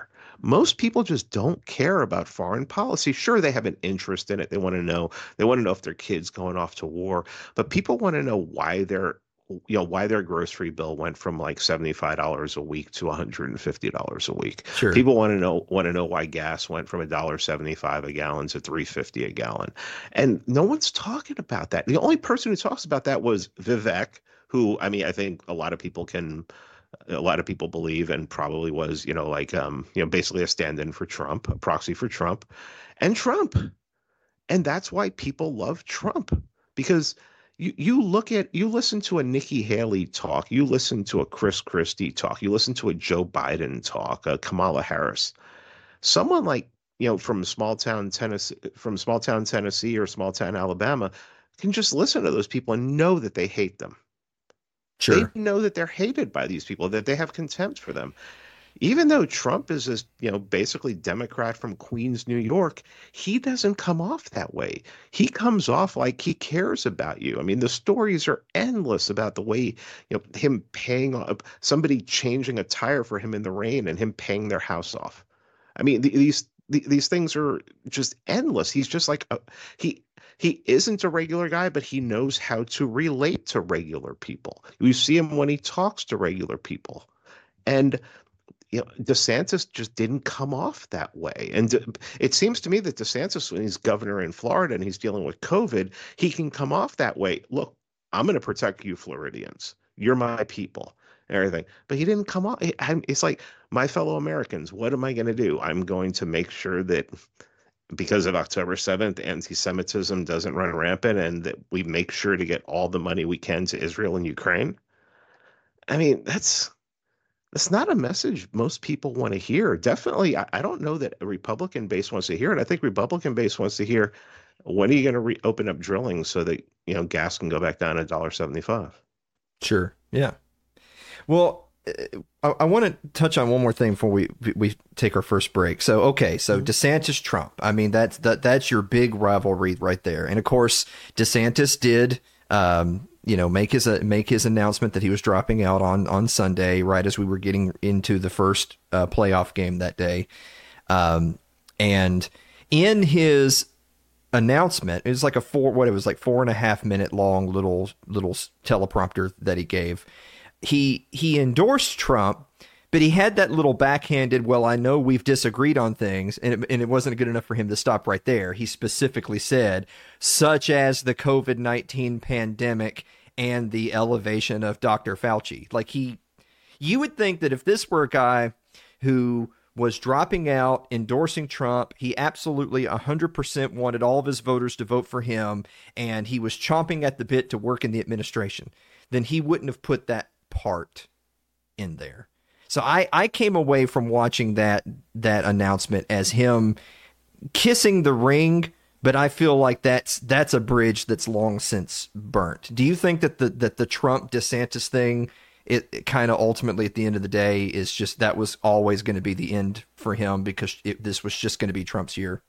Most people just don't care about foreign policy. Sure, they have an interest in it. They want to know. They want to know if their kid's going off to war. But people want to know why their, you know, why their grocery bill went from like seventy-five dollars a week to one hundred fifty dollars a week. Sure. People want to know want to know why gas went from one dollar seventy-five a gallon to three fifty a gallon. And no one's talking about that. The only person who talks about that was Vivek, who, I mean, I think a lot of people can a lot of people believe and probably was, you know, like, um, you know, basically a stand-in for Trump, a proxy for Trump and Trump. And that's why people love Trump, because you, you look at, you listen to a Nikki Haley talk, you listen to a Chris Christie talk, you listen to a Joe Biden talk, a Kamala Harris, someone like, you know, from small town Tennessee, from small town Tennessee or small town Alabama can just listen to those people and know that they hate them. Sure. They know that they're hated by these people, that they have contempt for them. Even though Trump is this, you know, basically Democrat from Queens, New York, he doesn't come off that way. He comes off like he cares about you. I mean, the stories are endless about the way, you know, him paying off, somebody changing a tire for him in the rain and him paying their house off. I mean, these these things are just endless. He's just like a, he. He isn't a regular guy, but he knows how to relate to regular people. You see him when he talks to regular people. And you know, DeSantis just didn't come off that way. And it seems to me that DeSantis, when he's governor in Florida and he's dealing with COVID, he can come off that way. Look, I'm going to protect you Floridians. You're my people and everything. But he didn't come off. It's like, my fellow Americans, what am I going to do? I'm going to make sure that because of October seventh, anti-Semitism doesn't run rampant and that we make sure to get all the money we can to Israel and Ukraine. I mean, that's that's not a message most people want to hear. Definitely, I, I don't know that a Republican base wants to hear it. I think Republican base wants to hear, when are you going to re- open up drilling so that, you know, gas can go back down to one dollar seventy-five? Sure. Yeah. Well, I, I want to touch on one more thing before we we take our first break. So, okay, so DeSantis Trump. I mean, that's that that's your big rivalry right there. And of course, DeSantis did, um, you know, make his uh, make his announcement that he was dropping out on on Sunday, right as we were getting into the first uh, playoff game that day. Um, and in his announcement, it was like a four what it was like four and a half minute long little little teleprompter that he gave. He he endorsed Trump, but he had that little backhanded, well, I know we've disagreed on things, and it, and it wasn't good enough for him to stop right there. He specifically said, such as the COVID nineteen pandemic and the elevation of Doctor Fauci. Like he, you would think that if this were a guy who was dropping out, endorsing Trump, he absolutely one hundred percent wanted all of his voters to vote for him, and he was chomping at the bit to work in the administration, then he wouldn't have put that part in there. So I, I came away from watching that that announcement as him kissing the ring, but I feel like that's that's a bridge that's long since burnt. Do you think that the that the Trump DeSantis thing, it, it kind of ultimately at the end of the day is just that was always going to be the end for him because it, this was just going to be Trump's year?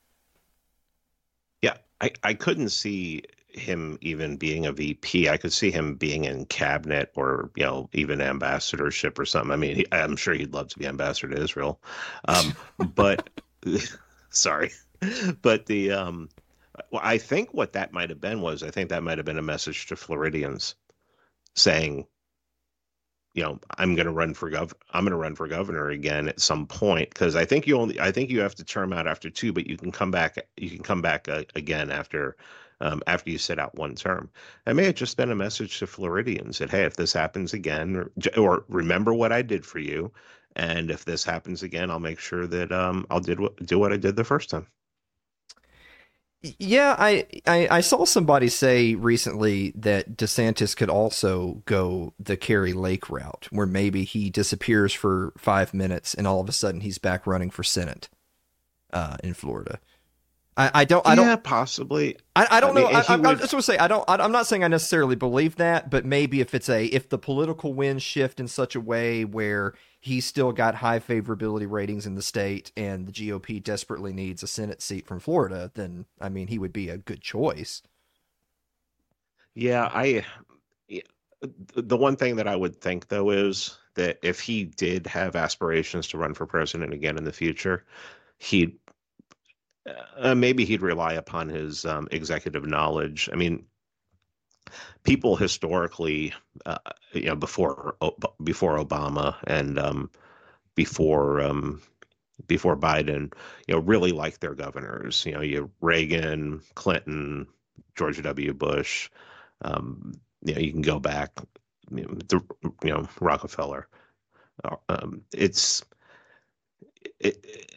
Yeah, I, I couldn't see him even being a V P. I could see him being in cabinet or, you know, even ambassadorship or something. I mean, he, I'm sure he'd love to be ambassador to Israel. Um, but sorry, but the um, well, I think what that might have been was I think that might have been a message to Floridians saying, you know, I'm going to run for gov. I'm going to run for governor again at some point, because I think you only I think you have to term out after two, but you can come back. You can come back uh, again after. Um, after you sit out one term. That may have just been a message to Floridians that, hey, if this happens again, or, or remember what I did for you, and if this happens again, I'll make sure that um, I'll did what, do what I did the first time. Yeah, I, I, I saw somebody say recently that DeSantis could also go the Kari Lake route, where maybe he disappears for five minutes and all of a sudden he's back running for Senate uh, in Florida. I, I don't. I don't. Yeah, possibly. I, I don't I know. mean, I, I, would... I just want to say I don't. I, I'm not saying I necessarily believe that, but maybe if it's a if the political winds shift in such a way where he's still got high favorability ratings in the state and the G O P desperately needs a Senate seat from Florida, then I mean he would be a good choice. Yeah, I. The one thing that I would think though is that if he did have aspirations to run for president again in the future, he'd uh, maybe he'd rely upon his um, executive knowledge. I mean, people historically, uh, you know, before before Obama and um, before um, before Biden, you know, really like their governors. You know, you Reagan, Clinton, George W. Bush. Um, you know, you can go back. You know, the, you know Rockefeller. Um, it's it,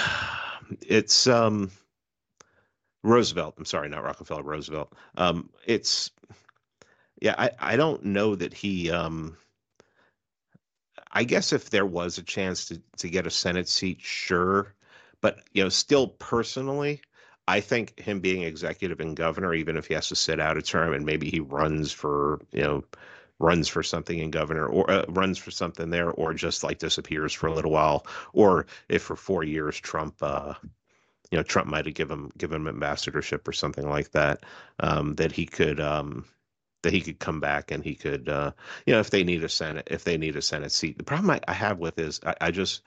it's um, Roosevelt. I'm sorry, not Rockefeller. Roosevelt. Um, it's yeah. I, I don't know that he. Um, I guess if there was a chance to to get a Senate seat, sure, but you know, still personally, I think him being executive and governor, even if he has to sit out a term and maybe he runs for you know. runs for something in governor or uh, runs for something there, or just like disappears for a little while, or if for four years Trump, uh, you know, Trump might have given him given him ambassadorship or something like that, um, that he could um, that he could come back and he could, uh, you know, if they need a Senate, if they need a Senate seat. The problem I, I have with is I, I just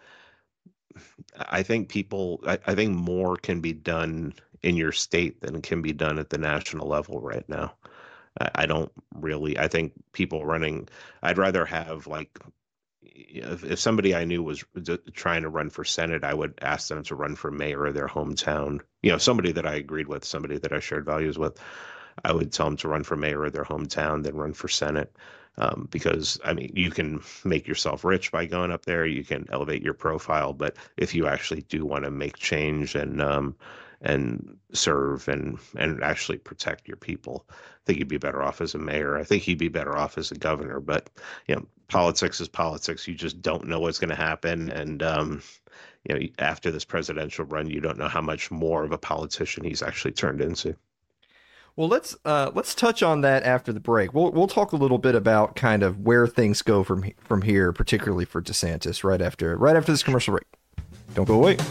I think people I, I think more can be done in your state than can be done at the national level right now. I don't really, I think people running, I'd rather have like, if, if somebody I knew was trying to run for Senate, I would ask them to run for mayor of their hometown. You know, somebody that I agreed with, somebody that I shared values with, I would tell them to run for mayor of their hometown, then run for Senate. Um, because, I mean, you can make yourself rich by going up there, you can elevate your profile, but if you actually do want to make change and, um, and serve and and actually protect your people, I think you'd be better off as a mayor. I think he'd be better off as a governor. But you know, politics is politics. You just don't know what's going to happen. And um, you know, after this presidential run, you don't know how much more of a politician he's actually turned into. Well, let's uh, let's touch on that after the break. We'll we'll talk a little bit about kind of where things go from from here, particularly for DeSantis. Right after right after this commercial break. Don't go away.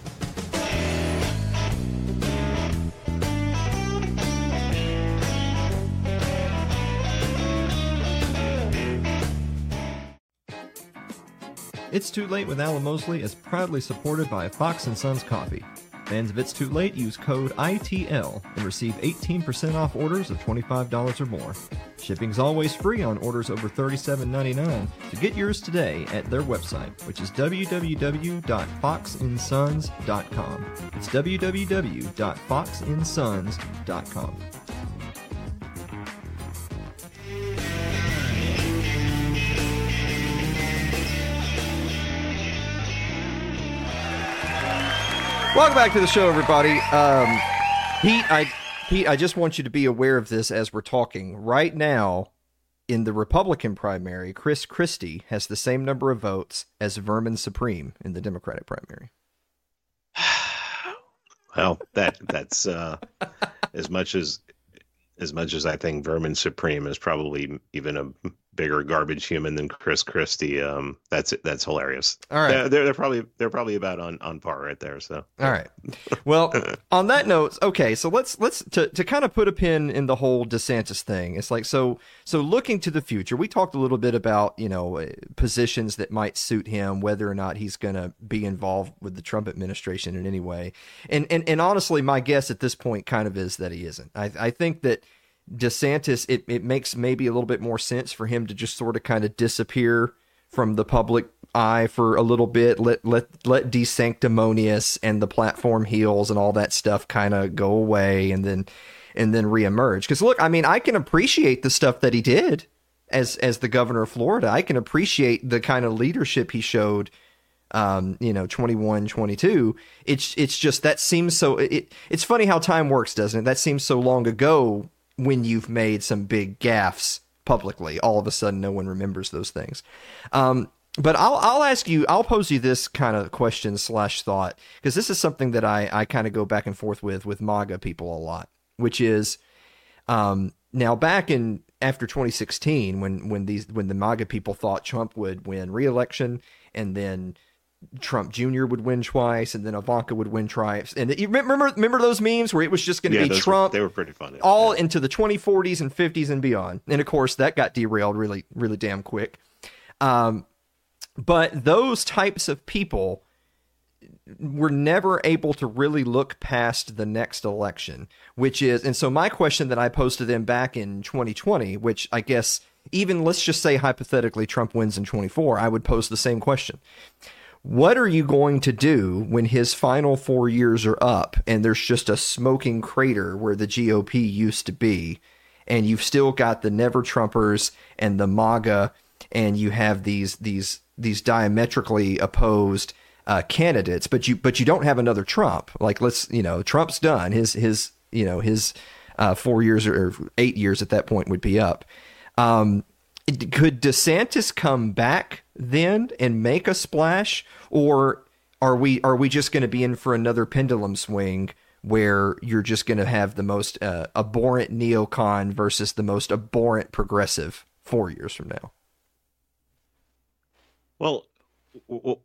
It's Too Late with Alan Mosley is proudly supported by Fox and Sons Coffee. Fans of It's Too Late use code I T L and receive eighteen percent off orders of twenty-five dollars or more. Shipping's always free on orders over thirty-seven ninety-nine. To get yours today at their website, which is w w w dot fox and sons dot com. It's w w w dot fox and sons dot com. Welcome back to the show, everybody. Um, Pete, I, Pete, I just want you to be aware of this as we're talking. Right now, in the Republican primary, Chris Christie has the same number of votes as Vermin Supreme in the Democratic primary. Well, that that's uh, as much as as much as I think Vermin Supreme is probably even a bigger garbage human than Chris Christie. Um, that's that's hilarious. All right, they're, they're, they're probably they're probably about on, on par right there. So all right. Well, on that note, okay, so let's let's to to kind of put a pin in the whole DeSantis thing. It's like so so looking to the future. We talked a little bit about you know positions that might suit him, whether or not he's going to be involved with the Trump administration in any way. And and and honestly, my guess at this point kind of is that he isn't. I I think that DeSantis, it, it makes maybe a little bit more sense for him to just sort of kind of disappear from the public eye for a little bit, let let let DeSanctimonious and the platform heels and all that stuff kind of go away and then and then reemerge. Because look, I mean, I can appreciate the stuff that he did as as the governor of Florida. I can appreciate the kind of leadership he showed um, you know, twenty-one, twenty-two. It's it's just that seems so it it's funny how time works, doesn't it? That seems so long ago. When you've made some big gaffes publicly, all of a sudden no one remembers those things. Um, but I'll I'll ask you, I'll pose you this kind of question slash thought, because this is something that I, I kind of go back and forth with with MAGA people a lot, which is um, now back in after twenty sixteen when when these when the MAGA people thought Trump would win re-election and then Trump Junior would win twice, and then Ivanka would win twice. And you remember, remember those memes where it was just going to yeah, be Trump? Were, they were pretty funny. All yeah. into the twenty forties and fifties and beyond. And of course, that got derailed really, really damn quick. Um, But those types of people were never able to really look past the next election, which is, and so my question that I posed to them back in twenty twenty, which I guess even let's just say hypothetically Trump wins in twenty-four, I would pose the same question. What are you going to do when his final four years are up and there's just a smoking crater where the G O P used to be, and you've still got the Never Trumpers and the MAGA, and you have these these these diametrically opposed uh, candidates, but you but you don't have another Trump. Like, let's, you know, Trump's done. His his you know his uh, four years or eight years at that point would be up. Um, could DeSantis come back then and make a splash, or are we are we just going to be in for another pendulum swing where you're just going to have the most uh, abhorrent neocon versus the most abhorrent progressive four years from now? Well, well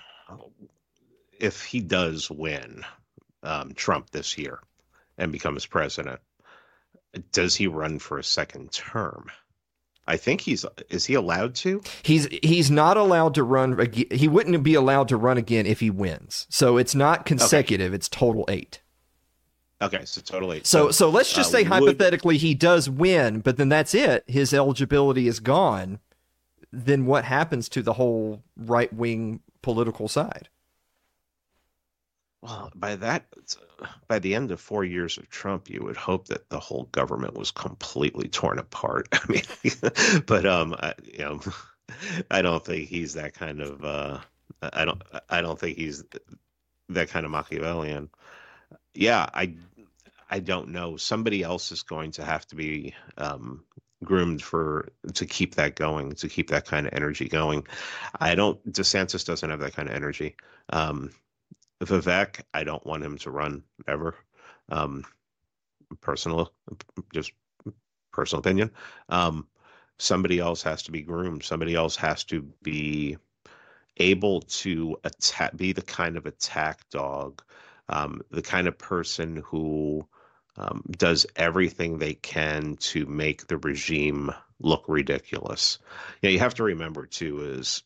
if he does win um, Trump this year and becomes president, does he run for a second term? I think he's, is he allowed to? He's he's not allowed to run. He wouldn't be allowed to run again if he wins. So it's not consecutive. Okay. It's total eight. Okay, so total eight. So so, so let's just uh, say would... hypothetically he does win, but then that's it. His eligibility is gone. Then what happens to the whole right-wing political side? Well, by that, by the end of four years of Trump, you would hope that the whole government was completely torn apart. I mean, but um, I, you know, I don't think he's that kind of. Uh, I don't. I don't think he's that kind of Machiavellian. Yeah, I. I don't know. Somebody else is going to have to be um, groomed for to keep that going, to keep that kind of energy going. I don't. DeSantis doesn't have that kind of energy. Um, Vivek, I don't want him to run ever. Um, personal, just personal opinion. Um, somebody else has to be groomed. Somebody else has to be able to attack, be the kind of attack dog, um, the kind of person who um, does everything they can to make the regime look ridiculous. You know, you have to remember too is,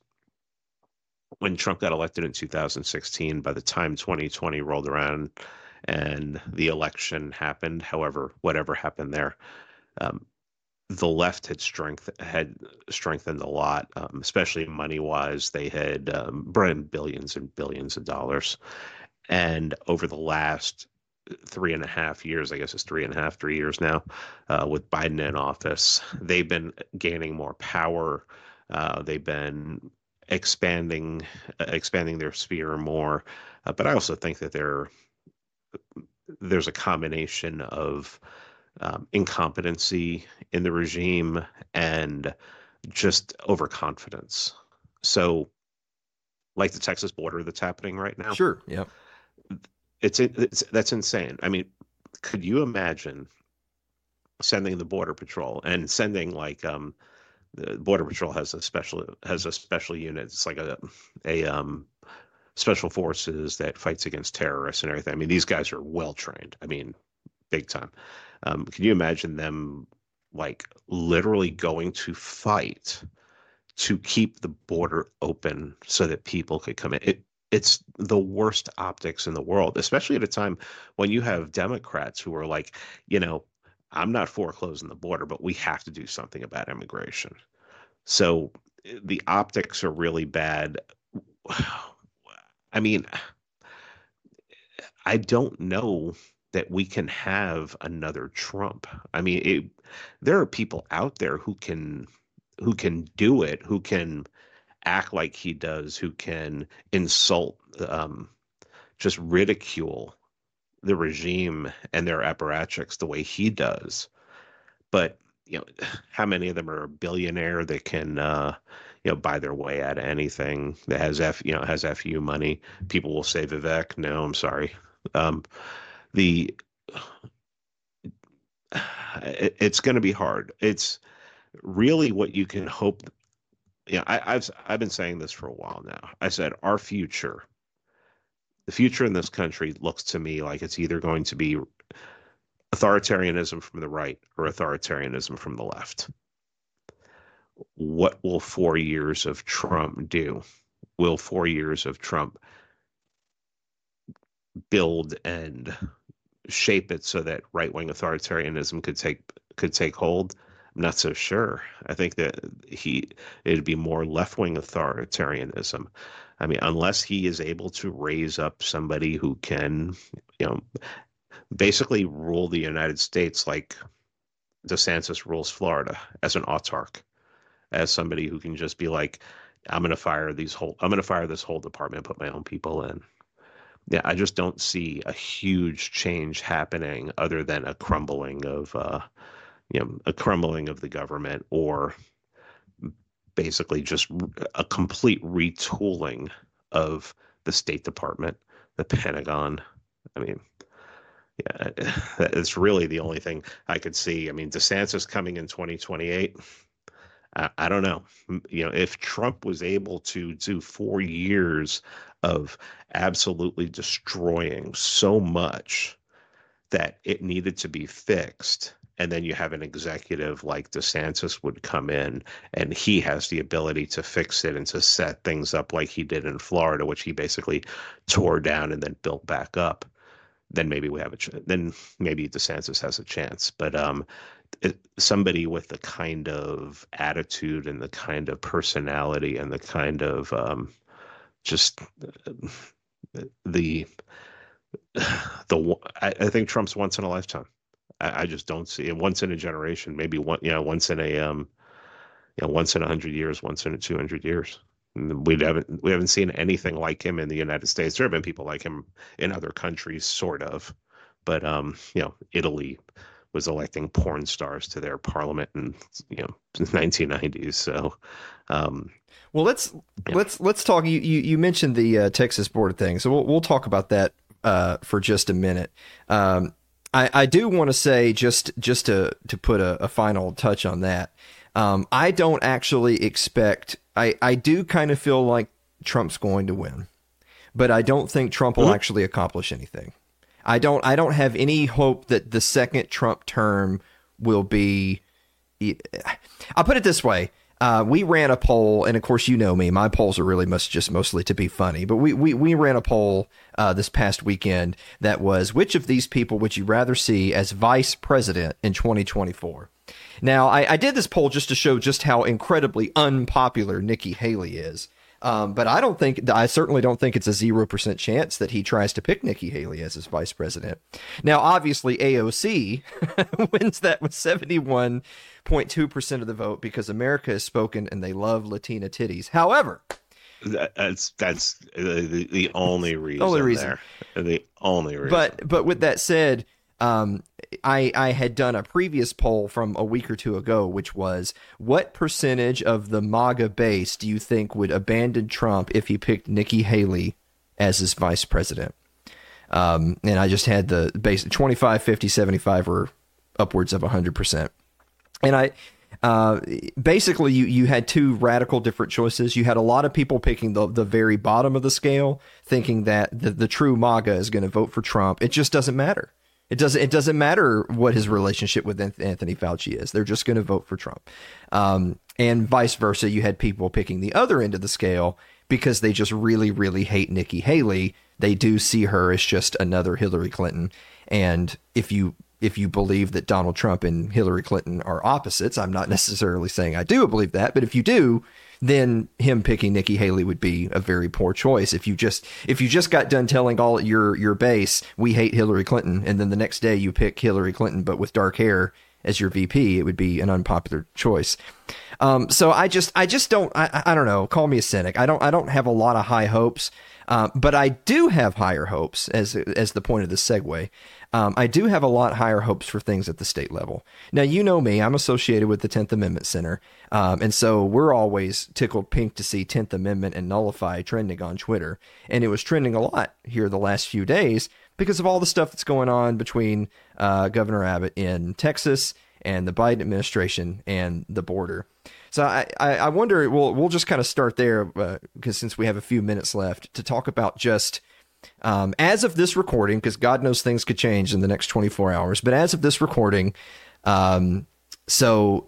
when Trump got elected in two thousand sixteen, by the time twenty twenty rolled around and the election happened, however, whatever happened there, um, the left had strength had strengthened a lot, um, especially money wise. They had um, brought in billions and billions of dollars, and over the last three and a half years, I guess it's three and a half, three years now, uh, with Biden in office, they've been gaining more power. Uh, they've been expanding uh, expanding their sphere more, uh, but I also think that there there's a combination of um, incompetency in the regime and just overconfidence. So, like the Texas border that's happening right now. Sure. Yeah. It's, it's that's insane. I mean, could you imagine sending the Border Patrol and sending like um. The Border Patrol has a special has a special unit. It's like a a um, special forces that fights against terrorists and everything. I mean, these guys are well trained. I mean, big time. Um, can you imagine them like literally going to fight to keep the border open so that people could come in? It it's the worst optics in the world, especially at a time when you have Democrats who are like, you know, I'm not for closing the border, but we have to do something about immigration. So the optics are really bad. I mean, I don't know that we can have another Trump. I mean, it, there are people out there who can who can do it, who can act like he does, who can insult, um, just ridicule the regime and their apparatchiks the way he does. But, you know, how many of them are a billionaire that can, uh, you know, buy their way out of anything that has F, you know, has F U money? People will say Vivek. No, I'm sorry. Um, the, it, it's going to be hard. It's really what you can hope. Yeah, you know, I, I've, I've been saying this for a while now. I said, our future, the future in this country looks to me like it's either going to be authoritarianism from the right or authoritarianism from the left. what will four years of Trump do? Will four years of Trump build and shape it so that right-wing authoritarianism could take could take hold? I'm not so sure. I think that he it'd be more left-wing authoritarianism. I mean, unless he is able to raise up somebody who can, you know, basically rule the United States like DeSantis rules Florida, as an autarch, as somebody who can just be like, I'm going to fire these whole, I'm going to fire this whole department, put my own people in. Yeah, I just don't see a huge change happening other than a crumbling of, uh, you know, a crumbling of the government, or basically just a complete retooling of the State Department, the Pentagon. I mean, yeah, it's really the only thing I could see. I mean, DeSantis coming in twenty twenty-eight. I, I don't know. You know, if Trump was able to do four years of absolutely destroying so much that it needed to be fixed, and then you have an executive like DeSantis would come in and he has the ability to fix it and to set things up like he did in Florida, which he basically tore down and then built back up, then maybe we have a ch- then maybe DeSantis has a chance. But um, it, somebody with the kind of attitude and the kind of personality and the kind of um, just uh, the the I, I think Trump's once in a lifetime. I, I just don't see it. Once in a generation, maybe one, you know, once in a um, you know, once in a hundred years, once in a two hundred years. We haven't we haven't seen anything like him in the United States. There have been people like him in other countries, sort of, but um, you know, Italy was electing porn stars to their parliament in, you know, nineteen nineties. So, um, well, let's yeah. let's let's talk. You you, you mentioned the uh, Texas border thing, so we'll we'll talk about that uh, for just a minute. Um, I I do want to say just just to to put a, a final touch on that. Um, I don't actually expect. I, I do kind of feel like Trump's going to win, but I don't think Trump will mm-hmm. actually accomplish anything. I don't I don't have any hope that the second Trump term will be. I'll put it this way. Uh, we ran a poll, and of course, you know me. My polls are really must just mostly to be funny. But we we, we ran a poll uh, this past weekend that was, which of these people would you rather see as vice president in twenty twenty-four? Now, I, I did this poll just to show just how incredibly unpopular Nikki Haley is. Um, but I don't think, I certainly don't think it's a zero percent chance that he tries to pick Nikki Haley as his vice president. Now, obviously, A O C wins that with seventy-one point two percent of the vote because America has spoken and they love Latina titties. However, that's that's the, the only reason. The only reason. There. The only reason. But, but with that said, Um, I, I had done a previous poll from a week or two ago, which was, what percentage of the MAGA base do you think would abandon Trump if he picked Nikki Haley as his vice president? Um, and I just had the base twenty-five, fifty, seventy-five, or upwards of one hundred percent. And I uh, basically, you, you had two radical different choices. You had a lot of people picking the, the very bottom of the scale, thinking that the, the true MAGA is going to vote for Trump. It just doesn't matter. It doesn't. It doesn't matter what his relationship with Anthony Fauci is. They're just going to vote for Trump, um, and vice versa. You had people picking the other end of the scale because they just really, really hate Nikki Haley. They do see her as just another Hillary Clinton. And if you if you believe that Donald Trump and Hillary Clinton are opposites, I'm not necessarily saying I do believe that, but if you do, then him picking Nikki Haley would be a very poor choice. If you just if you just got done telling all your your base we hate Hillary Clinton, and then the next day you pick Hillary Clinton but with dark hair as your V P, it would be an unpopular choice. Um, so I just I just don't I, I don't know. Call me a cynic. I don't I don't have a lot of high hopes, uh, but I do have higher hopes as as the point of this segue. Um, I do have a lot higher hopes for things at the state level. Now, you know me, I'm associated with the tenth Amendment Center. Um, and so we're always tickled pink to see tenth Amendment and Nullify trending on Twitter. And it was trending a lot here the last few days because of all the stuff that's going on between uh, Governor Abbott in Texas and the Biden administration and the border. So I, I, I wonder, we'll, we'll just kind of start there uh, because since we have a few minutes left to talk about just Um, as of this recording, because God knows things could change in the next twenty-four hours, but as of this recording, um, so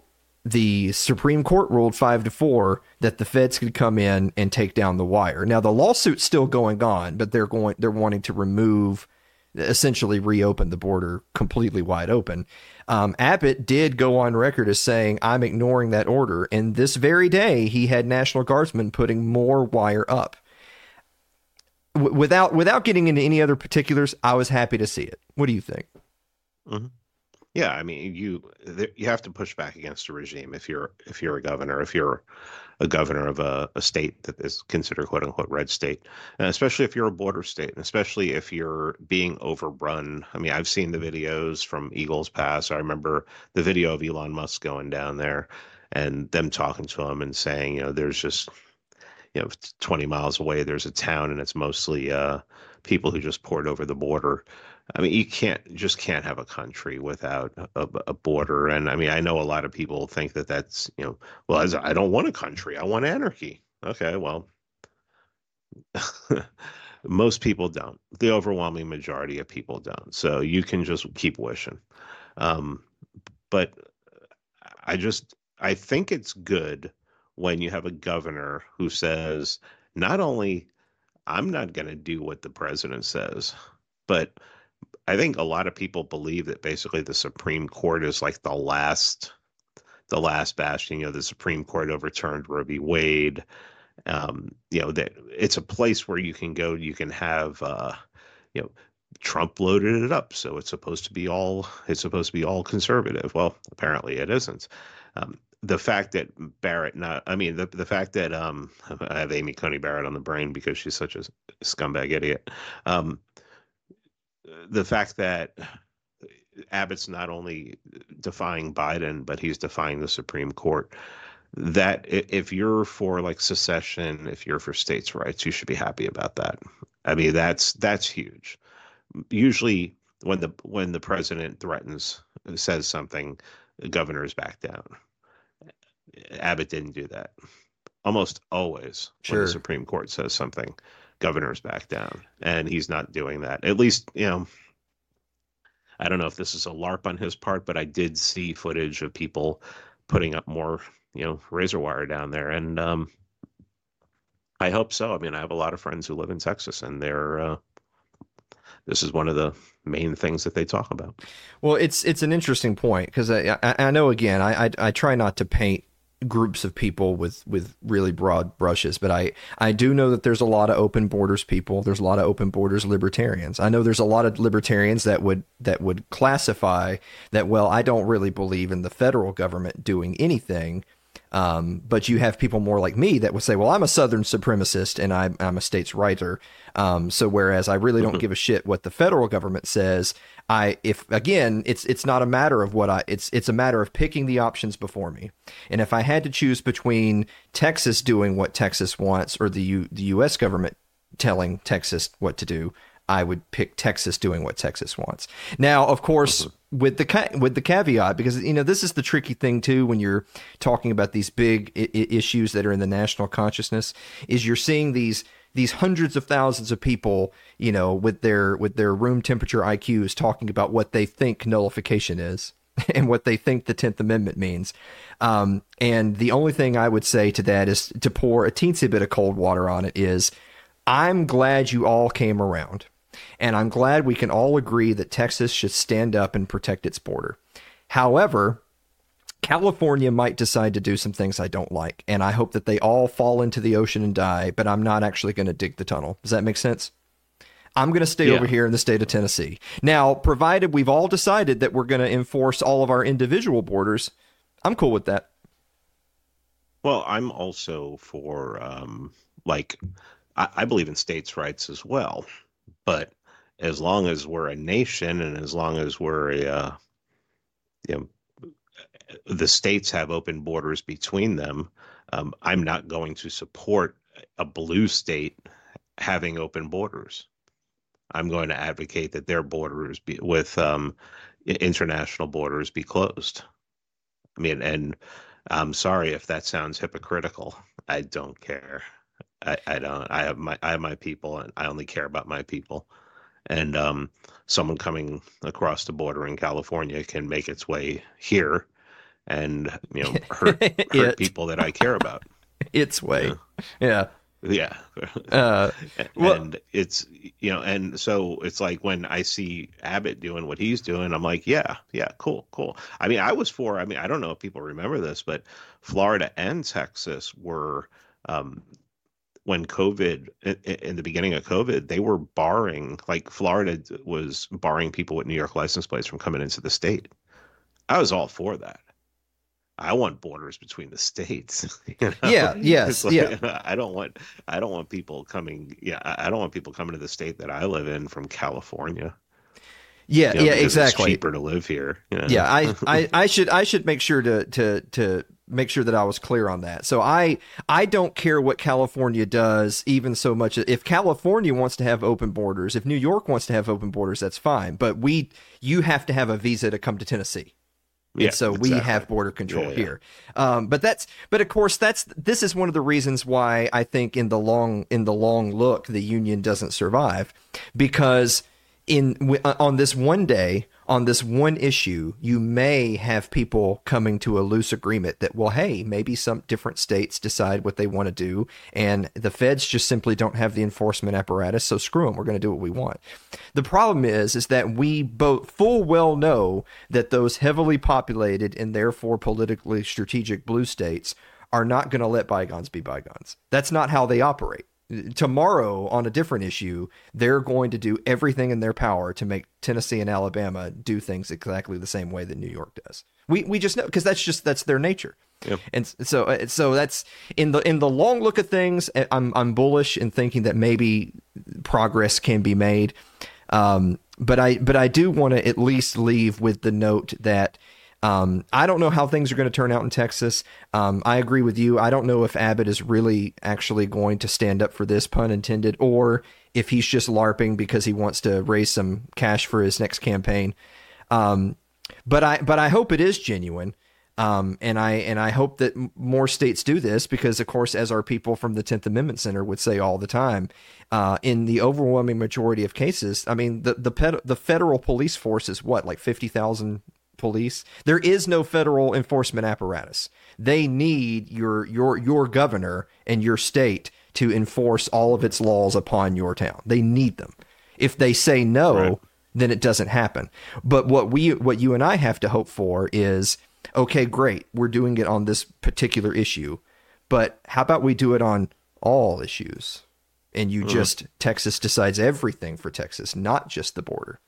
the Supreme Court ruled five to four that the feds could come in and take down the wire. Now the lawsuit's still going on, but they're going they're wanting to remove, essentially reopen the border completely wide open. Um, Abbott did go on record as saying, I'm ignoring that order. And this very day, he had National Guardsmen putting more wire up. W- without without getting into any other particulars, I was happy to see it. What do you think? Mm-hmm. Yeah, I mean, you you have to push back against a regime if you're if you're a governor, if you're a governor of a, a state that is considered quote unquote red state, and especially if you're a border state, and especially if you're being overrun. I mean, I've seen the videos from Eagles Pass. I remember the video of Elon Musk going down there and them talking to him and saying, you know, there's just, you know, twenty miles away, there's a town and it's mostly uh, people who just poured over the border. I mean, you can't just can't have a country without a, a border. And I mean, I know a lot of people think that that's, you know, well, as I don't want a country, I want anarchy. Okay, well, most people don't. The overwhelming majority of people don't. So you can just keep wishing. Um, but I just, I think it's good when you have a governor who says, not only I'm not going to do what the president says, but I think a lot of people believe that basically the Supreme Court is like the last, the last bastion. You know, the Supreme Court overturned Roe v. Wade. Um, you know, that it's a place where you can go. You can have, uh, you know, Trump loaded it up, so it's supposed to be all. It's supposed to be all conservative. Well, apparently it isn't. Um, the fact that Barrett, not, I mean, the the fact that um, I have Amy Coney Barrett on the brain because she's such a scumbag idiot. Um, The fact that Abbott's not only defying Biden, but he's defying the Supreme Court, that if you're for like secession, if you're for states' rights, you should be happy about that. I mean, that's that's huge. Usually when the when the president threatens, says something, the governors back down. Abbott didn't do that. Almost always Sure. when the Supreme Court says something, governors back down, and he's not doing that. At least, you know, I don't know if this is a LARP on his part, but I did see footage of people putting up more, you know, razor wire down there, and um, I hope so. I mean, I have a lot of friends who live in Texas, and they're uh, this is one of the main things that they talk about. Well, it's it's an interesting point because I, I I know again I, I I try not to paint groups of people with with really broad brushes, but I I do know that there's a lot of open borders people. There's a lot of open borders libertarians. I know there's a lot of libertarians that would that would classify that, well, I don't really believe in the federal government doing anything. Um, but you have people more like me that would say, well, I'm a Southern supremacist and I'm, I'm a states' righter. Um, so whereas I really don't give a shit what the federal government says, I, if again, it's, it's not a matter of what I, it's, it's a matter of picking the options before me. And if I had to choose between Texas doing what Texas wants or the U, the U S government telling Texas what to do, I would pick Texas doing what Texas wants. Now, of course, with the with the caveat, because, you know, this is the tricky thing, too, when you're talking about these big I- issues that are in the national consciousness, is you're seeing these these hundreds of thousands of people, you know, with their with their room temperature I Qs talking about what they think nullification is and what they think the tenth Amendment means. Um, and the only thing I would say to that is to pour a teensy bit of cold water on it is, I'm glad you all came around. And I'm glad we can all agree that Texas should stand up and protect its border. However, California might decide to do some things I don't like, and I hope that they all fall into the ocean and die, but I'm not actually going to dig the tunnel. Does that make sense? I'm going to stay Yeah. over here in the state of Tennessee. Now, provided we've all decided that we're going to enforce all of our individual borders, I'm cool with that. Well, I'm also for, um, like, I, I believe in states' rights as well. But as long as we're a nation and as long as we're a, uh, you know, the states have open borders between them, um, I'm not going to support a blue state having open borders. I'm going to advocate that their borders be, with um, international borders be closed. I mean, and I'm sorry if that sounds hypocritical. I don't care. I, I don't. I have my I have my people, and I only care about my people. And um, someone coming across the border in California can make its way here and, you know, hurt, hurt people that I care about. Its way. Yeah. Yeah. Yeah. Uh, well, and it's, you know, and so it's like when I see Abbott doing what he's doing, I'm like, yeah, yeah, cool, cool. I mean, I was for, I mean, I don't know if people remember this, but Florida and Texas were, um, when COVID, in, in the beginning of COVID, they were barring, like Florida was barring people with New York license plates from coming into the state. I was all for that. I want borders between the states. You know? Yeah, yes, like, yeah. I don't want, I don't want people coming. Yeah, I don't want people coming to the state that I live in from California. Yeah, you know, yeah, because exactly. It's cheaper to live here. You know? Yeah, I, I, I should, I should make sure to, to, to make sure that I was clear on that. So I, I don't care what California does, even so much. If California wants to have open borders, if New York wants to have open borders, that's fine. But we, you have to have a visa to come to Tennessee. Yeah, and so exactly. we have border control yeah, yeah. here. Um, but that's, but of course, that's, this is one of the reasons why I think in the long, in the long look, the union doesn't survive, because in, on this one day, on this one issue, you may have people coming to a loose agreement that, well, hey, maybe some different states decide what they want to do, and the feds just simply don't have the enforcement apparatus, so screw them, we're going to do what we want. The problem is, is that we both full well know that those heavily populated and therefore politically strategic blue states are not going to let bygones be bygones. That's not how they operate. Tomorrow, on a different issue, they're going to do everything in their power to make Tennessee and Alabama do things exactly the same way that New York does. We we just know, because that's just that's their nature. Yep. And so so that's in the in the long look of things. I'm I'm bullish in thinking that maybe progress can be made. Um, but I but I do want to at least leave with the note that. Um, I don't know how things are going to turn out in Texas. Um, I agree with you. I don't know if Abbott is really actually going to stand up for this, pun intended, or if he's just LARPing because he wants to raise some cash for his next campaign. Um, but I, but I hope it is genuine. Um, and I, and I hope that m- more states do this because, of course, as our people from the tenth Amendment Center would say all the time, uh, in the overwhelming majority of cases, I mean, the, the, ped- the federal police force is what, like fifty thousand police. There is no federal enforcement apparatus. They need your your your governor and your state to enforce all of its laws upon your town. They need them. If they say no, right. then it doesn't happen. But what we what you and I have to hope for is, okay, great, we're doing it on this particular issue, but how about we do it on all issues? And you mm. just Texas decides everything for Texas, not just the border.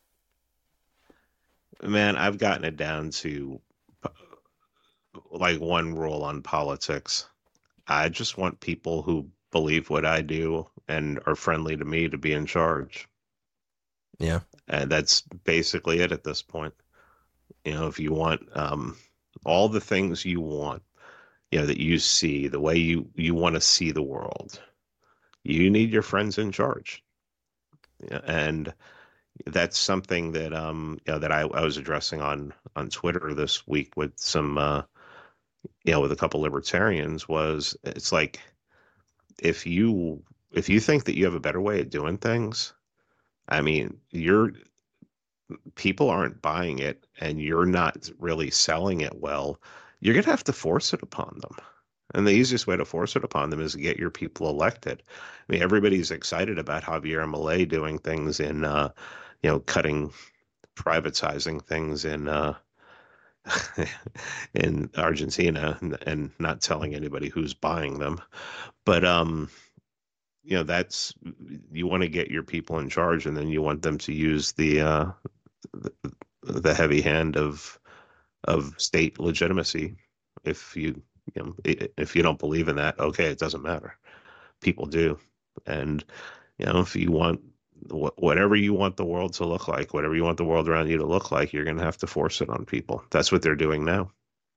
Man, I've gotten it down to like one rule on politics. I just want people who believe what I do and are friendly to me to be in charge. Yeah. And that's basically it at this point. You know, if you want um, all the things you want, you know, that you see, the way you, you want to see the world, you need your friends in charge. Yeah, and that's something that um you know that I, I was addressing on on Twitter this week with some uh you know with a couple libertarians. Was it's like if you if you think that you have a better way of doing things, I mean, you're people aren't buying it and you're not really selling it well, you're gonna have to force it upon them. And the easiest way to force it upon them is to get your people elected. I mean, everybody's excited about Javier Milei doing things in uh you know, cutting, privatizing things in uh, in Argentina and, and not telling anybody who's buying them. But, um, you know, that's, you want to get your people in charge and then you want them to use the, uh, the, the heavy hand of, of state legitimacy. If you, you know, if you don't believe in that, okay, it doesn't matter. People do. And, you know, if you want, whatever you want the world to look like, whatever you want the world around you to look like, you're going to have to force it on people. That's what they're doing now.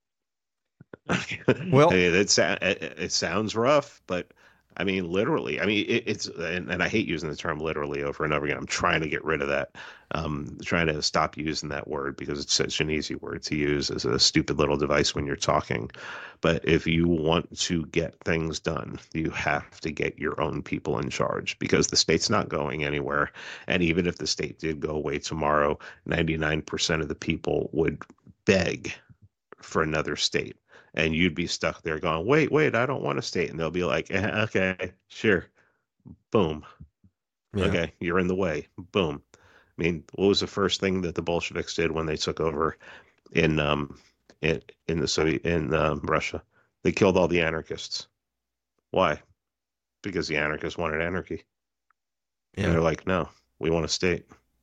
Well, hey, it's, it, it sounds rough, but I mean, literally, I mean, it, it's, and, and I hate using the term literally over and over again. I'm trying to get rid of that. Um, trying to stop using that word because it's such an easy word to use as a stupid little device when you're talking. But if you want to get things done, you have to get your own people in charge because the state's not going anywhere. And even if the state did go away tomorrow, ninety-nine percent of the people would beg for another state, and you'd be stuck there going, wait, wait, I don't want a state. And they'll be like, eh, okay, sure. Boom. Yeah. Okay, you're in the way. Boom. I mean, what was the first thing that the Bolsheviks did when they took over in um in in the Soviet in um, Russia? They killed all the anarchists. Why? Because the anarchists wanted anarchy. Yeah. And they're like, no, we want a state.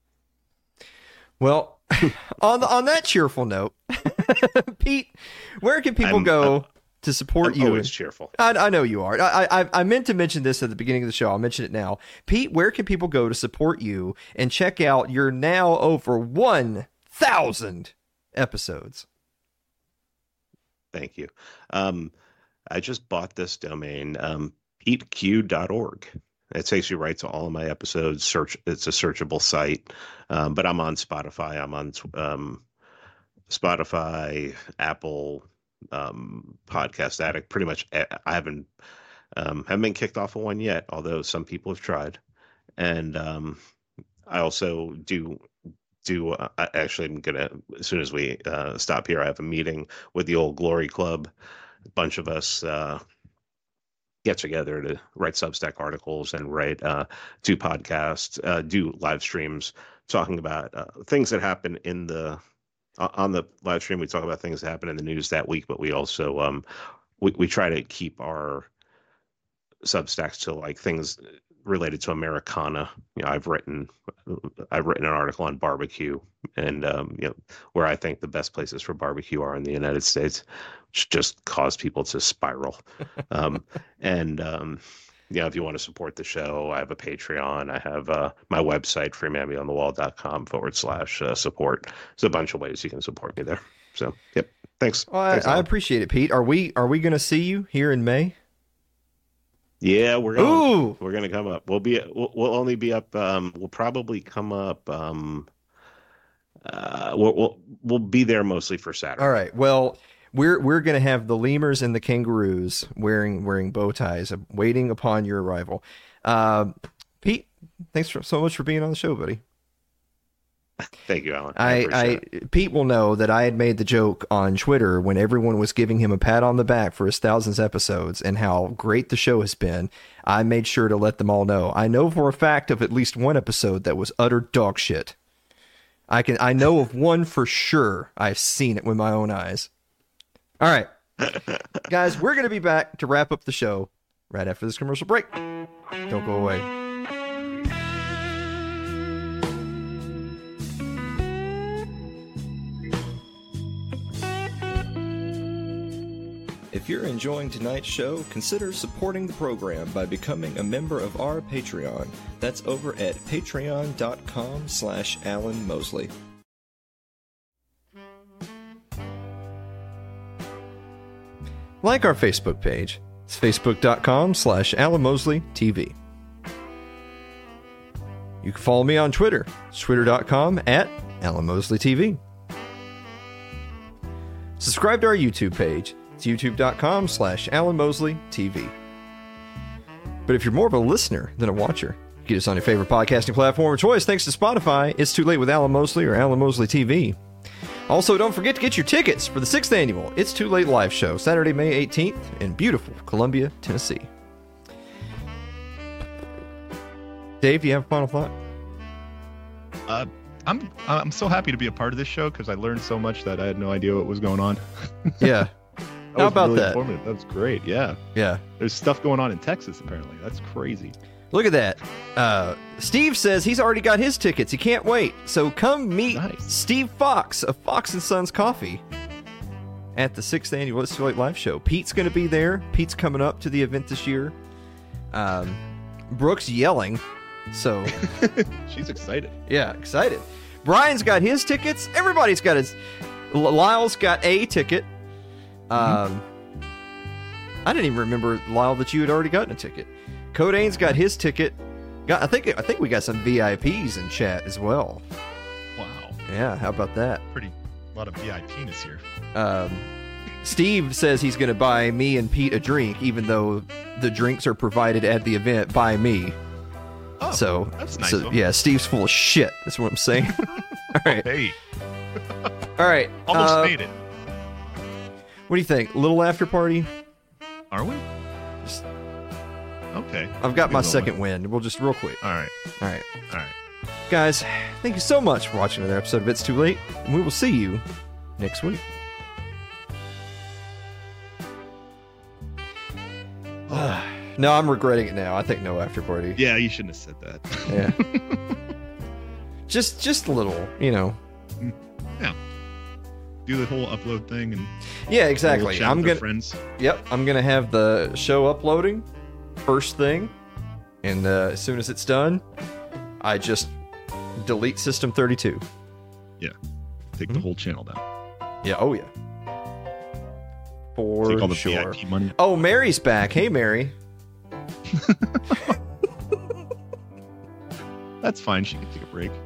Well, on the, on that cheerful note, Pete, where can people I'm, go I'm, to support I'm you? always cheerful. I, I know you are. I, I I meant to mention this at the beginning of the show. I'll mention it now. Pete, where can people go to support you and check out your now over one thousand episodes? Thank you. Um, I just bought this domain, um, pete q dot org. It takes you right to all of my episodes. Search. It's a searchable site, um, but I'm on Spotify. I'm on um, Spotify, Apple, um, Podcast Addict. Pretty much, I haven't um, haven't been kicked off of one yet. Although some people have tried, and um, I also do do. Uh, I actually, I'm gonna as soon as we uh, stop here, I have a meeting with the Old Glory Club. A bunch of us. Uh, get together to write Substack articles and write, uh, do podcasts, uh, do live streams, talking about uh, things that happen in the uh, on the live stream. We talk about things that happen in the news that week, but we also um, we we try to keep our Substacks to like things related to Americana. You know, I've written I've written an article on barbecue and um, you know, where I think the best places for barbecue are in the United States, which just cause people to spiral. um, and um, you know, if you want to support the show, I have a Patreon. I have uh, my website, free man beyond the wall dot com forward slash uh, support. There's a bunch of ways you can support me there. So, yep. Thanks. Well, I, Thanks, I appreciate it, Pete. Are we are we going to see you here in May? Yeah, we're going. Ooh. We're going to come up. We'll be. We'll, we'll only be up. Um, we'll probably come up. Um, uh, we'll, we'll we'll be there mostly for Saturday. All right. Well, we're we're going to have the lemurs and the kangaroos wearing wearing bow ties, waiting upon your arrival. Uh, Pete, thanks for, so much for being on the show, buddy. Thank you, Alan. I, I, I Pete will know that I had made the joke on Twitter when everyone was giving him a pat on the back for his thousands episodes and how great the show has been. I made sure to let them all know. I know for a fact of at least one episode that was utter dog shit. I can I know of one for sure. I've seen it with my own eyes. All right, guys, we're gonna be back to wrap up the show right after this commercial break. Don't go away. If you're enjoying tonight's show, consider supporting the program by becoming a member of our Patreon. That's over at patreon.com slash Alan Mosley. Like our Facebook page. It's facebook.com slash Alan Mosley TV. You can follow me on Twitter. It's twitter.com at Alan Mosley TV. Subscribe to our YouTube page. It's youtube.com slash Alan Mosley TV. But if you're more of a listener than a watcher, get us on your favorite podcasting platform of choice. Thanks to Spotify, It's Too Late with Alan Mosley or Alan Mosley T V. Also, don't forget to get your tickets for the sixth annual It's Too Late live show, Saturday, May eighteenth in beautiful Columbia, Tennessee. Dave, do you have a final thought? Uh, I'm I'm so happy to be a part of this show because I learned so much that I had no idea what was going on. Yeah. That How was about really that? Informative. That was great. Yeah. Yeah. There's stuff going on in Texas, apparently. That's crazy. Look at that. Uh, Steve says he's already got his tickets. He can't wait. So come meet Nice. Steve Fox of Fox and Sons Coffee at the sixth annual It's Too Late live show. Pete's going to be there. Pete's coming up to the event this year. Um, Brooke's yelling. So, She's excited. yeah, excited. Brian's got his tickets. Everybody's got his. Lyle's got a ticket. Um, I didn't even remember, Lyle, that you had already gotten a ticket. Codane's got his ticket. Got, I think I think we got some V I Ps in chat as well. Wow. Yeah, how about that? Pretty a lot of V I P-ness here. Um, Steve says he's going to buy me and Pete a drink, even though the drinks are provided at the event by me. Oh, so, that's nice so of him. yeah, Steve's full of shit. That's what I'm saying. All right, Hey, all right. almost uh, made it. What do you think? Little after party? Are we? Just, okay. I've got my Good second moment. win. We'll just real quick. All right. All right. All right. Guys, thank you so much for watching another episode of It's Too Late, and we will see you next week. No, I'm regretting it now. I think no after party. Yeah, you shouldn't have said that. Yeah. just just a little, you know. Yeah. Do the whole upload thing and Yeah, exactly. chat I'm with our gonna friends. Yep, I'm gonna have the show uploading first thing, and uh, as soon as it's done, I just delete System thirty-two. Yeah. Take Mhm. the whole channel down. Yeah. Oh yeah. For Take all the sure. V I P money. Oh, Mary's back. Hey, Mary. That's fine. She can take a break.